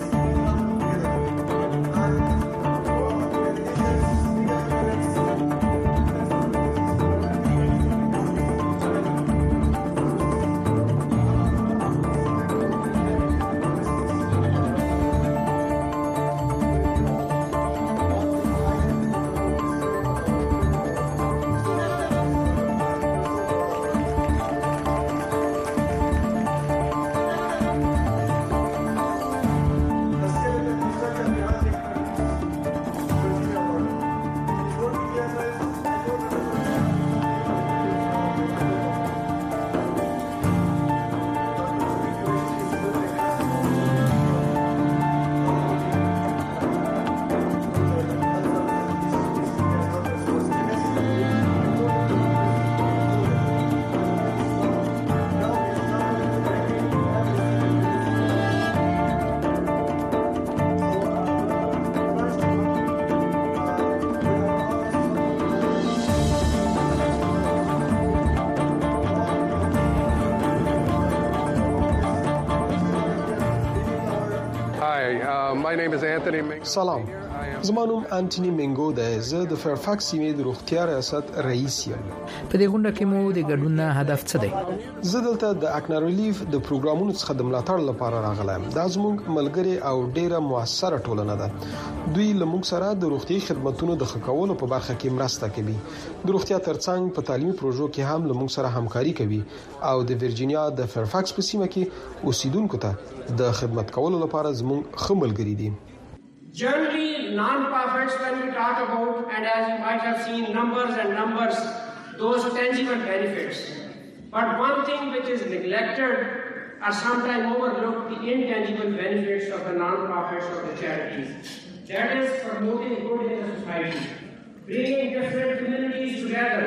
سلام، زما نوم انټونی منګو دی. زه د فیرفاکس سیمې د روغتیا ریاست رئیس یم. په دې غونډه کې مو د ګډون هدف څه دی؟ زه دلته د اکنار ریلیف د پروګرامونو څخه د ملاتړ لپاره راغلم. دا زموږ ملګری او ډیره موثره ټولنه ده. دوی له موږ سره د روغتي خدماتو د ښه کولو په برخه کې مرسته کوي. د روغتیا ترڅنګ په تعلیمي پروژو کې هم له موږ سره همکاري کوي او د ورجینیا د فیرفاکس په سیمه کې اوسیدونکو ته د خدمت کولو لپاره زموږ ښه ملګری دي. Generally, non-profits, when we talk about, and as you might have seen, numbers and numbers, those tangible benefits. But one thing which is neglected or sometimes overlooked, the intangible benefits of the non-profits of the charities. That is promoting good in the society, bringing different communities together.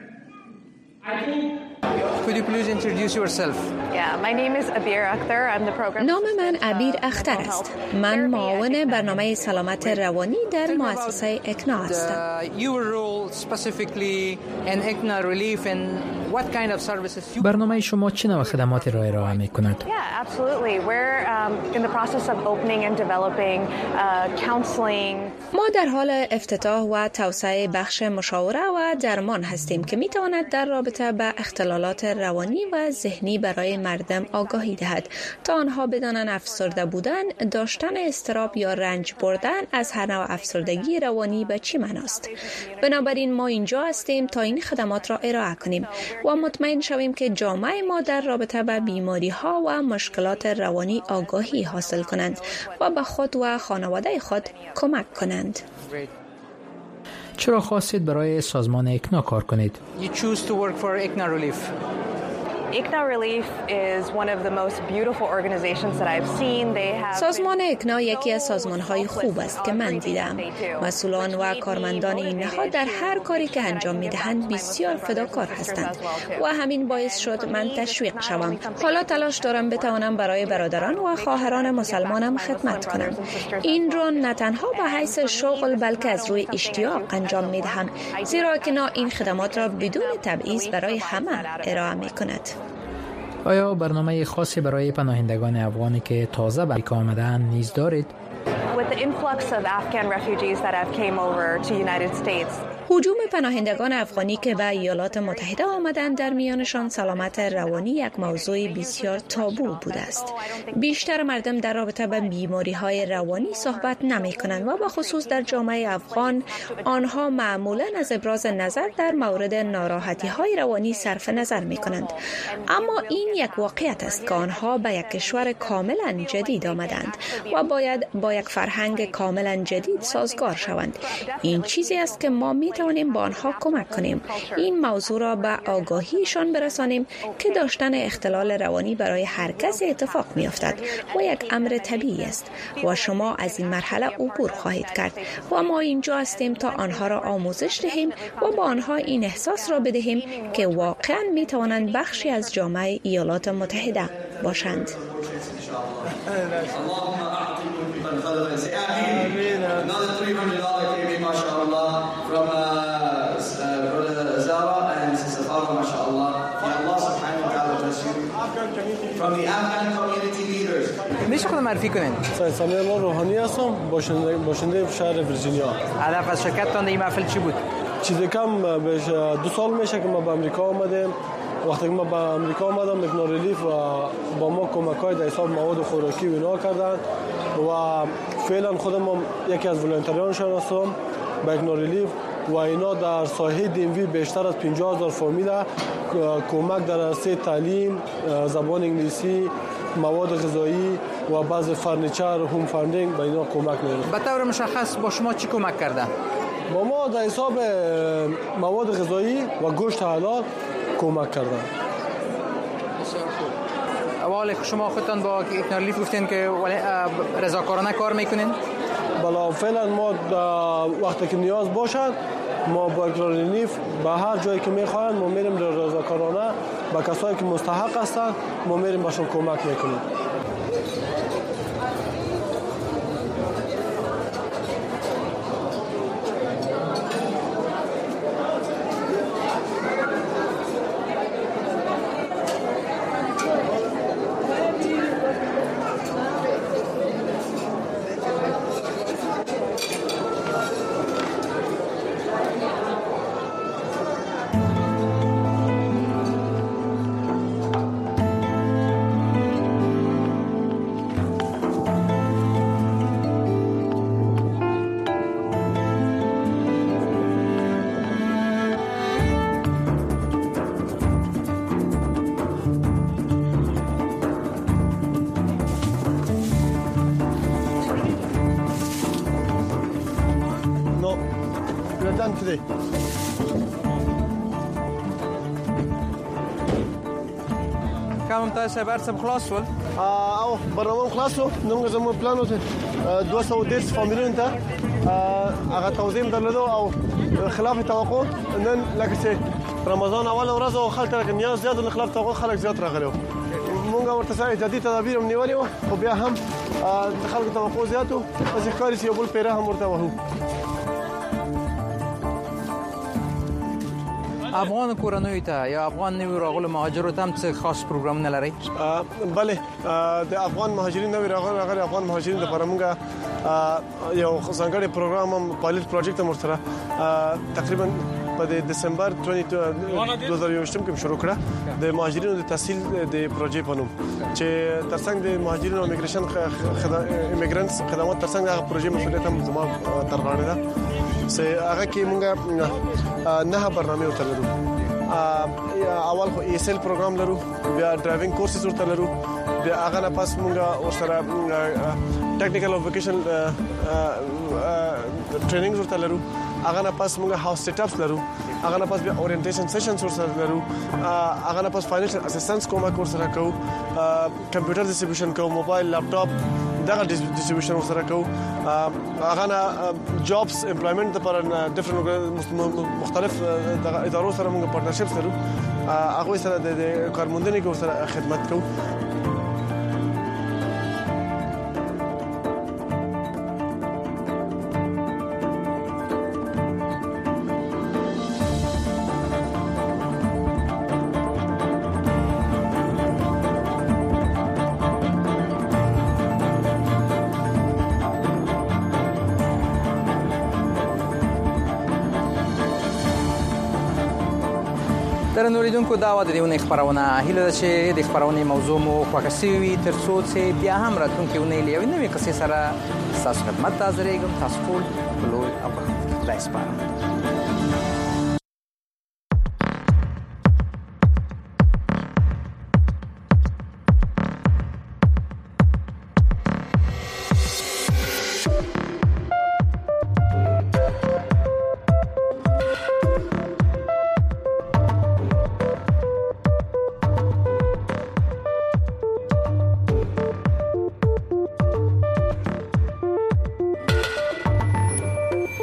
I think. Could you please introduce yourself? Yeah, my name is Abir Akhtar. I'm the program. نام من ابیر اختر است. من معاون برنامه سلامت روانی در مؤسسه اکنا هستم. Your role specifically in Ekna Relief and what kind of services you برنامه شما چه نوع خدماتی را ارائه می‌کند؟ Yeah, absolutely. We're um, in the process of opening and developing uh, counseling. ما در حال افتتاح و توسعه بخش مشاوره و درمان هستیم که می‌تواند در رابطه با اختلالات روانی و ذهنی برای مردم آگاهی دهد تا آنها بدانند افسرده بودن، داشتن اضطراب یا رنج بردن از هر نوع افسردگی روانی به چه معناست. بنابراین ما اینجا هستیم تا این خدمات را ارائه کنیم و مطمئن شویم که جامعه ما در رابطه با بیماری‌ها و مشکلات روانی آگاهی حاصل کنند و به خود و خانواده خود کمک کنند. چرا خواستید برای سازمان اکنا کار کنید؟ You choose to work for Ekna Relief. Ekna Relief is one of the most beautiful organizations that I've seen. They have سازمان اکنا یکی از سازمان‌های خوب است که من دیدم. مسئولان و کارمندان این نهاد در هر کاری که انجام می‌دهند بسیار فداکار هستند و همین باعث شد من تشویق شوم. حالا تلاش دارم بتوانم برای برادران و خواهران مسلمانم خدمت کنم. این رو نه تنها به حیث شغل بلکه از روی اشتیاق انجام می‌دهم، زیرا اکنا این خدمات را بدون تبعیض برای همه ارائه می‌کند. آیا برنامه خاصی برای پناهندگان افغانی که تازه به امریکا آمدند نیز دارید؟ With the influx of Afghan refugees that have came over to United States. هجوم پناهندگان افغانی که به ایالات متحده آمدند در میانشان سلامت روانی یک موضوع بسیار تابو بوده است. بیشتر مردم در رابطه با بیماری‌های روانی صحبت نمی‌کنند و به خصوص در جامعه افغان آنها معمولاً از ابراز نظر در مورد ناراحتی‌های روانی صرف نظر می‌کنند. اما این یک واقعیت است که آنها به یک کشور کاملاً جدید آمدند و باید با یک فرهنگ فرهنگ کاملا جدید سازگار شوند. این چیزی است که ما می توانیم با آنها کمک کنیم. این موضوع را به آگاهیشان برسانیم که داشتن اختلال روانی برای هر کس اتفاق می افتد و یک امر طبیعی است و شما از این مرحله عبور خواهید کرد و ما اینجا هستیم تا آنها را آموزش دهیم و با آنها این احساس را بدهیم که واقعا می توانند بخشی از جامعه ایالات متحده باشند. میشه خودم معرفی کنین؟ سامیر روحانی هستم، باشنده باشنده شهر ویرجینیا. هدف از شرکتتان در این محفل چی بود؟ چیزی کم دو سال میشه که ما به امریکا آمدیم. وقتی که ما به امریکا آمدم مکنور ریلیف و با ما کمک‌های در حساب مواد خوراکی و اینا کردن و فعلا خودم یکی از ولنتریانشون هستم به مکنور ریلیف و اینا در ساحه دی ام وی بیشتر از پنجاه هزار فامیل کمک در عرصه تعلیم، زبان انگلیسی، مواد غذایی و بعض فرنیچر، هوم فاندینگ به اینا کمک می‌کنه. به طور مشخص با شما چی کمک کرده؟ با ما در حساب مواد غذایی و گوشت حلال کمک کردن. اول شما خودتان با مکنور ریلیف گفتین که رضاکارانه کار میکنین؟ بله فعلا ما وقتی که نیاز باشد ما با مکنور ریلیف به هر جایی که میخواین ما میریم رضاکارانه با کسایی که مستحق هستن ما میریم بهشون کمک میکنیم. Today. کوم تاسو به سب خلاص ول او برنامه خلاصو نو زمو پلان وته دویست و ده فامیلون ته هغه توزیع درلودو او خلاف توقع نن لکه چې رمضان اول ورځ او خلک تر نیاز زیات له خلاف توقع خلک زیات راغلو مونږ ورته سره جدي تدابیر هم نیولې او بیا هم خلک توقع زیاتو چې کاری یو بل پیره هم ورته وهو. افغان کورنیو ته یا افغان نوی راغلو مهاجرو ته هم څه خاص پروګرام نه لري؟ بله د افغان مهاجرین نوی راغلو هغه افغان مهاجرین لپاره موږ یو ځانګړی پروګرام هم پایلټ پروجیکټ هم ورسره تقریبا په دسمبر دوه هزار یوویشت کې شروع کړه د مهاجرینو د تحصیل د پروژې په نوم چې ترڅنګ د مهاجرینو امیګریشن امیګرانټس خدمات ترڅنګ هغه پروژې مسولیت هم زما تر غاړه ده. سه هغه کې موږ نه برنامه ورته لرو. اول خو ایس ال پروګرام لرو، بیا ډرایوینګ کورسز ورته لرو، بیا هغه نه پاس موږ ورسره ټیکنیکل او ووکیشنل ټریننګز ورته لرو. هغه نه پاس موږ هاوس سیټ اپس لرو. هغه نه پاس بیا اورینټیشن سیشنز ورسره لرو. هغه نه پاس فاینانشل اسسټنس کومک ورسره کوو. کمپیوټر ډیسټریبیوشن کوو، موبایل، لپټاپ دغه ډیسټریبیوشن ورسره کوو. هغه نه جابس امپلویمنت لپاره ډیفرنٹ مختلف دغه ادارو سره موږ پارتنرشپس لرو. هغه سره د کارموندنې کو سره خدمت کوو. در نوریدونکو دا و د دیونه خبرونه هیله ده چې د خبرونه موضوع مو خوښه شوي ترڅو چې بیا هم راتلونکي ونې لوي نوې قصې سره تاسو خدمت ته حاضرېږم. تاسو ټول په لوی او خدای سپارم.